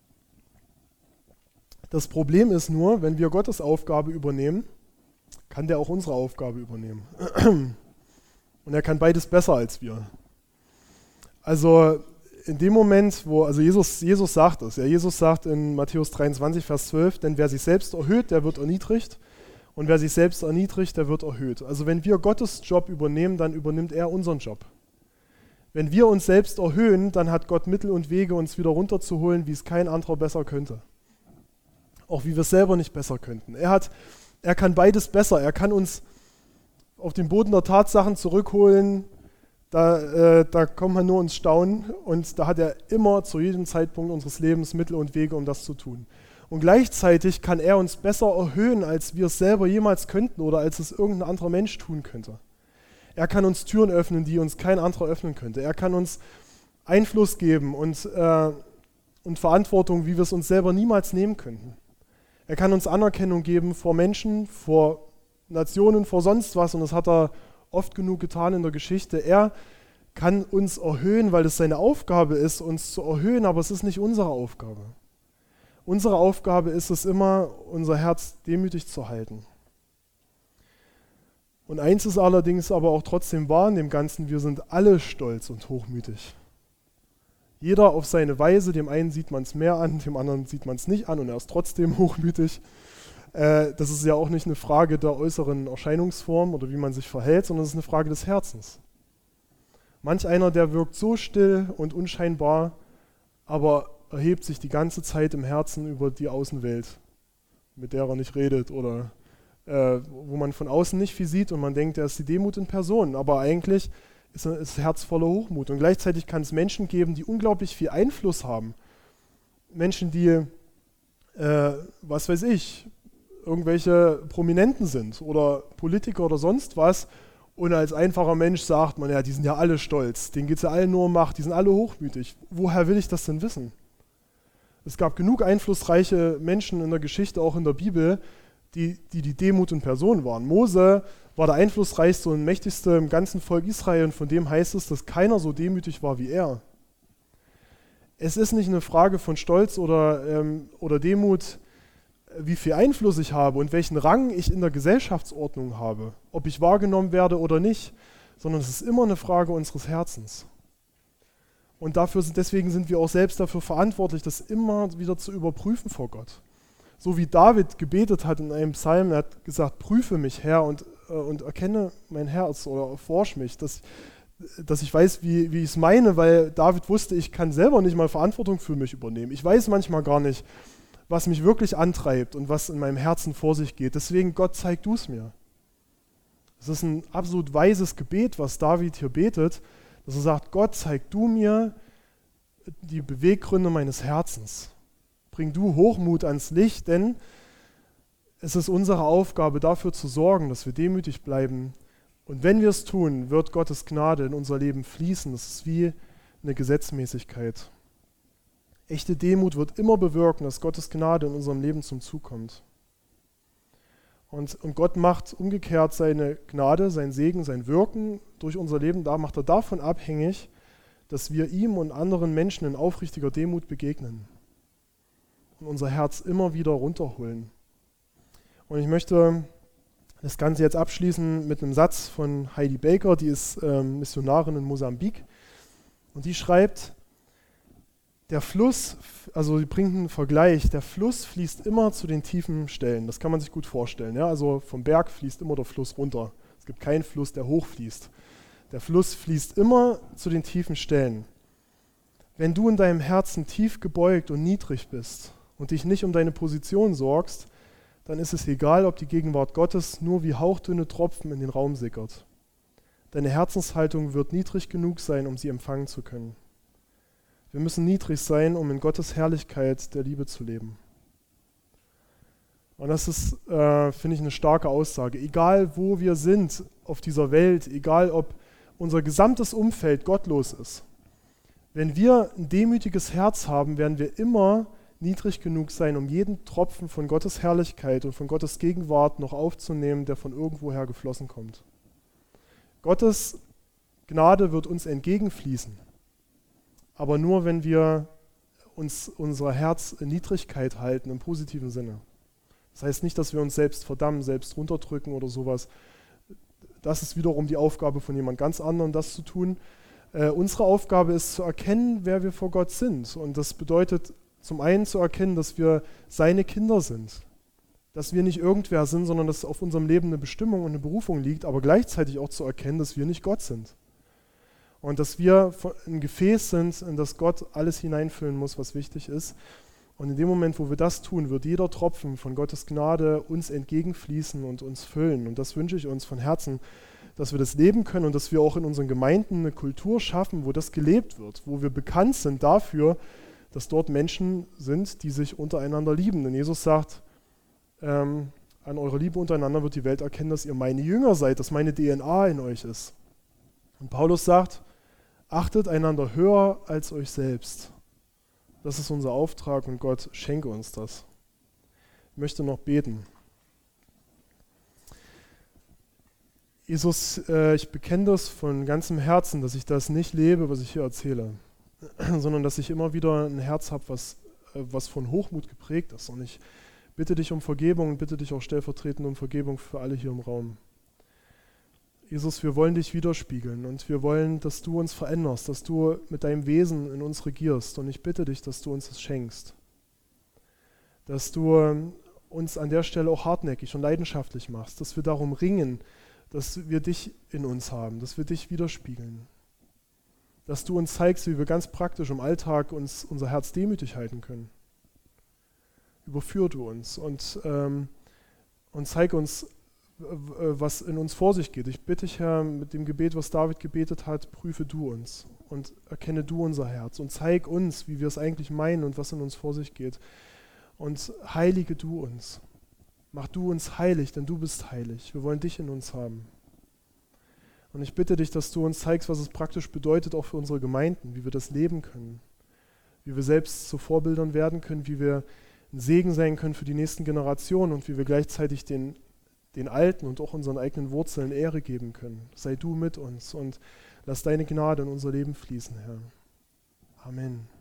Das Problem ist nur, wenn wir Gottes Aufgabe übernehmen, kann der auch unsere Aufgabe übernehmen. Und er kann beides besser als wir. Also in dem Moment, wo, also Jesus, Jesus sagt es, ja, Jesus sagt in Matthäus dreiundzwanzig, Vers zwölf, denn wer sich selbst erhöht, der wird erniedrigt. Und wer sich selbst erniedrigt, der wird erhöht. Also wenn wir Gottes Job übernehmen, dann übernimmt er unseren Job. Wenn wir uns selbst erhöhen, dann hat Gott Mittel und Wege, uns wieder runterzuholen, wie es kein anderer besser könnte. Auch wie wir es selber nicht besser könnten. Er hat, er kann beides besser. Er kann uns auf den Boden der Tatsachen zurückholen. Da, äh, da kommen wir nur ins Staunen. Und da hat er immer zu jedem Zeitpunkt unseres Lebens Mittel und Wege, um das zu tun. Und gleichzeitig kann er uns besser erhöhen, als wir es selber jemals könnten oder als es irgendein anderer Mensch tun könnte. Er kann uns Türen öffnen, die uns kein anderer öffnen könnte. Er kann uns Einfluss geben und, äh, und Verantwortung, wie wir es uns selber niemals nehmen könnten. Er kann uns Anerkennung geben vor Menschen, vor Nationen, vor sonst was. Und das hat er oft genug getan in der Geschichte. Er kann uns erhöhen, weil es seine Aufgabe ist, uns zu erhöhen, aber es ist nicht unsere Aufgabe. Unsere Aufgabe ist es immer, unser Herz demütig zu halten. Und eins ist allerdings aber auch trotzdem wahr in dem Ganzen, wir sind alle stolz und hochmütig. Jeder auf seine Weise, dem einen sieht man es mehr an, dem anderen sieht man es nicht an und er ist trotzdem hochmütig. Äh, das ist ja auch nicht eine Frage der äußeren Erscheinungsform oder wie man sich verhält, sondern es ist eine Frage des Herzens. Manch einer, der wirkt so still und unscheinbar, aber erhebt sich die ganze Zeit im Herzen über die Außenwelt, mit der er nicht redet oder äh, wo man von außen nicht viel sieht und man denkt, er ist die Demut in Person, aber eigentlich ist das Herz voller Hochmut. Und gleichzeitig kann es Menschen geben, die unglaublich viel Einfluss haben. Menschen, die, äh, was weiß ich, irgendwelche Prominenten sind oder Politiker oder sonst was und als einfacher Mensch sagt man, ja, die sind ja alle stolz, denen geht es ja allen nur um Macht, die sind alle hochmütig. Woher will ich das denn wissen? Es gab genug einflussreiche Menschen in der Geschichte, auch in der Bibel, die die, die Demut in Person waren. Mose war der einflussreichste und mächtigste im ganzen Volk Israel und von dem heißt es, dass keiner so demütig war wie er. Es ist nicht eine Frage von Stolz oder, ähm, oder Demut, wie viel Einfluss ich habe und welchen Rang ich in der Gesellschaftsordnung habe, ob ich wahrgenommen werde oder nicht, sondern es ist immer eine Frage unseres Herzens. Und dafür sind, deswegen sind wir auch selbst dafür verantwortlich, das immer wieder zu überprüfen vor Gott. So wie David gebetet hat in einem Psalm, er hat gesagt, prüfe mich, Herr, und, äh, und erkenne mein Herz oder erforsch mich, dass, dass ich weiß, wie, wie ich es meine, weil David wusste, ich kann selber nicht mal Verantwortung für mich übernehmen. Ich weiß manchmal gar nicht, was mich wirklich antreibt und was in meinem Herzen vor sich geht. Deswegen, Gott, zeig du es mir. Es ist ein absolut weises Gebet, was David hier betet, dass er sagt, Gott, zeig du mir die Beweggründe meines Herzens. Bring du Hochmut ans Licht, denn es ist unsere Aufgabe, dafür zu sorgen, dass wir demütig bleiben. Und wenn wir es tun, wird Gottes Gnade in unser Leben fließen. Das ist wie eine Gesetzmäßigkeit. Echte Demut wird immer bewirken, dass Gottes Gnade in unserem Leben zum Zug kommt. Und, und Gott macht umgekehrt seine Gnade, sein Segen, sein Wirken durch unser Leben, da macht er davon abhängig, dass wir ihm und anderen Menschen in aufrichtiger Demut begegnen und unser Herz immer wieder runterholen. Und ich möchte das Ganze jetzt abschließen mit einem Satz von Heidi Baker, die ist ähm, Missionarin in Mosambik und die schreibt, Der Fluss, also sie bringt einen Vergleich, der Fluss fließt immer zu den tiefen Stellen. Das kann man sich gut vorstellen. Ja? Also vom Berg fließt immer der Fluss runter. Es gibt keinen Fluss, der hochfließt. Der Fluss fließt immer zu den tiefen Stellen. Wenn du in deinem Herzen tief gebeugt und niedrig bist und dich nicht um deine Position sorgst, dann ist es egal, ob die Gegenwart Gottes nur wie hauchdünne Tropfen in den Raum sickert. Deine Herzenshaltung wird niedrig genug sein, um sie empfangen zu können. Wir müssen niedrig sein, um in Gottes Herrlichkeit der Liebe zu leben. Und das ist, äh, finde ich, eine starke Aussage. Egal, wo wir sind auf dieser Welt, egal, ob unser gesamtes Umfeld gottlos ist, wenn wir ein demütiges Herz haben, werden wir immer niedrig genug sein, um jeden Tropfen von Gottes Herrlichkeit und von Gottes Gegenwart noch aufzunehmen, der von irgendwoher geflossen kommt. Gottes Gnade wird uns entgegenfließen. Aber nur, wenn wir uns unser Herz in Niedrigkeit halten, im positiven Sinne. Das heißt nicht, dass wir uns selbst verdammen, selbst runterdrücken oder sowas. Das ist wiederum die Aufgabe von jemand ganz anderem, das zu tun. Äh, unsere Aufgabe ist zu erkennen, wer wir vor Gott sind. Und das bedeutet zum einen zu erkennen, dass wir seine Kinder sind. Dass wir nicht irgendwer sind, sondern dass auf unserem Leben eine Bestimmung und eine Berufung liegt, aber gleichzeitig auch zu erkennen, dass wir nicht Gott sind. Und dass wir ein Gefäß sind, in das Gott alles hineinfüllen muss, was wichtig ist. Und in dem Moment, wo wir das tun, wird jeder Tropfen von Gottes Gnade uns entgegenfließen und uns füllen. Und das wünsche ich uns von Herzen, dass wir das leben können und dass wir auch in unseren Gemeinden eine Kultur schaffen, wo das gelebt wird, wo wir bekannt sind dafür, dass dort Menschen sind, die sich untereinander lieben. Denn Jesus sagt, ähm, an eurer Liebe untereinander wird die Welt erkennen, dass ihr meine Jünger seid, dass meine D N A in euch ist. Und Paulus sagt, achtet einander höher als euch selbst. Das ist unser Auftrag und Gott schenke uns das. Ich möchte noch beten. Jesus, äh, ich bekenne das von ganzem Herzen, dass ich das nicht lebe, was ich hier erzähle, sondern dass ich immer wieder ein Herz habe, was, äh, was von Hochmut geprägt ist. Und ich bitte dich um Vergebung und bitte dich auch stellvertretend um Vergebung für alle hier im Raum. Jesus, wir wollen dich widerspiegeln und wir wollen, dass du uns veränderst, dass du mit deinem Wesen in uns regierst. Und ich bitte dich, dass du uns das schenkst. Dass du uns an der Stelle auch hartnäckig und leidenschaftlich machst, dass wir darum ringen, dass wir dich in uns haben, dass wir dich widerspiegeln. Dass du uns zeigst, wie wir ganz praktisch im Alltag uns unser Herz demütig halten können. Überführ du uns und, ähm, und zeig uns, was in uns vor sich geht. Ich bitte dich, Herr, mit dem Gebet, was David gebetet hat, prüfe du uns und erkenne du unser Herz und zeig uns, wie wir es eigentlich meinen und was in uns vor sich geht. Und heilige du uns. Mach du uns heilig, denn du bist heilig. Wir wollen dich in uns haben. Und ich bitte dich, dass du uns zeigst, was es praktisch bedeutet, auch für unsere Gemeinden, wie wir das leben können, wie wir selbst zu Vorbildern werden können, wie wir ein Segen sein können für die nächsten Generationen und wie wir gleichzeitig den den Alten und auch unseren eigenen Wurzeln Ehre geben können. Sei du mit uns und lass deine Gnade in unser Leben fließen, Herr. Amen.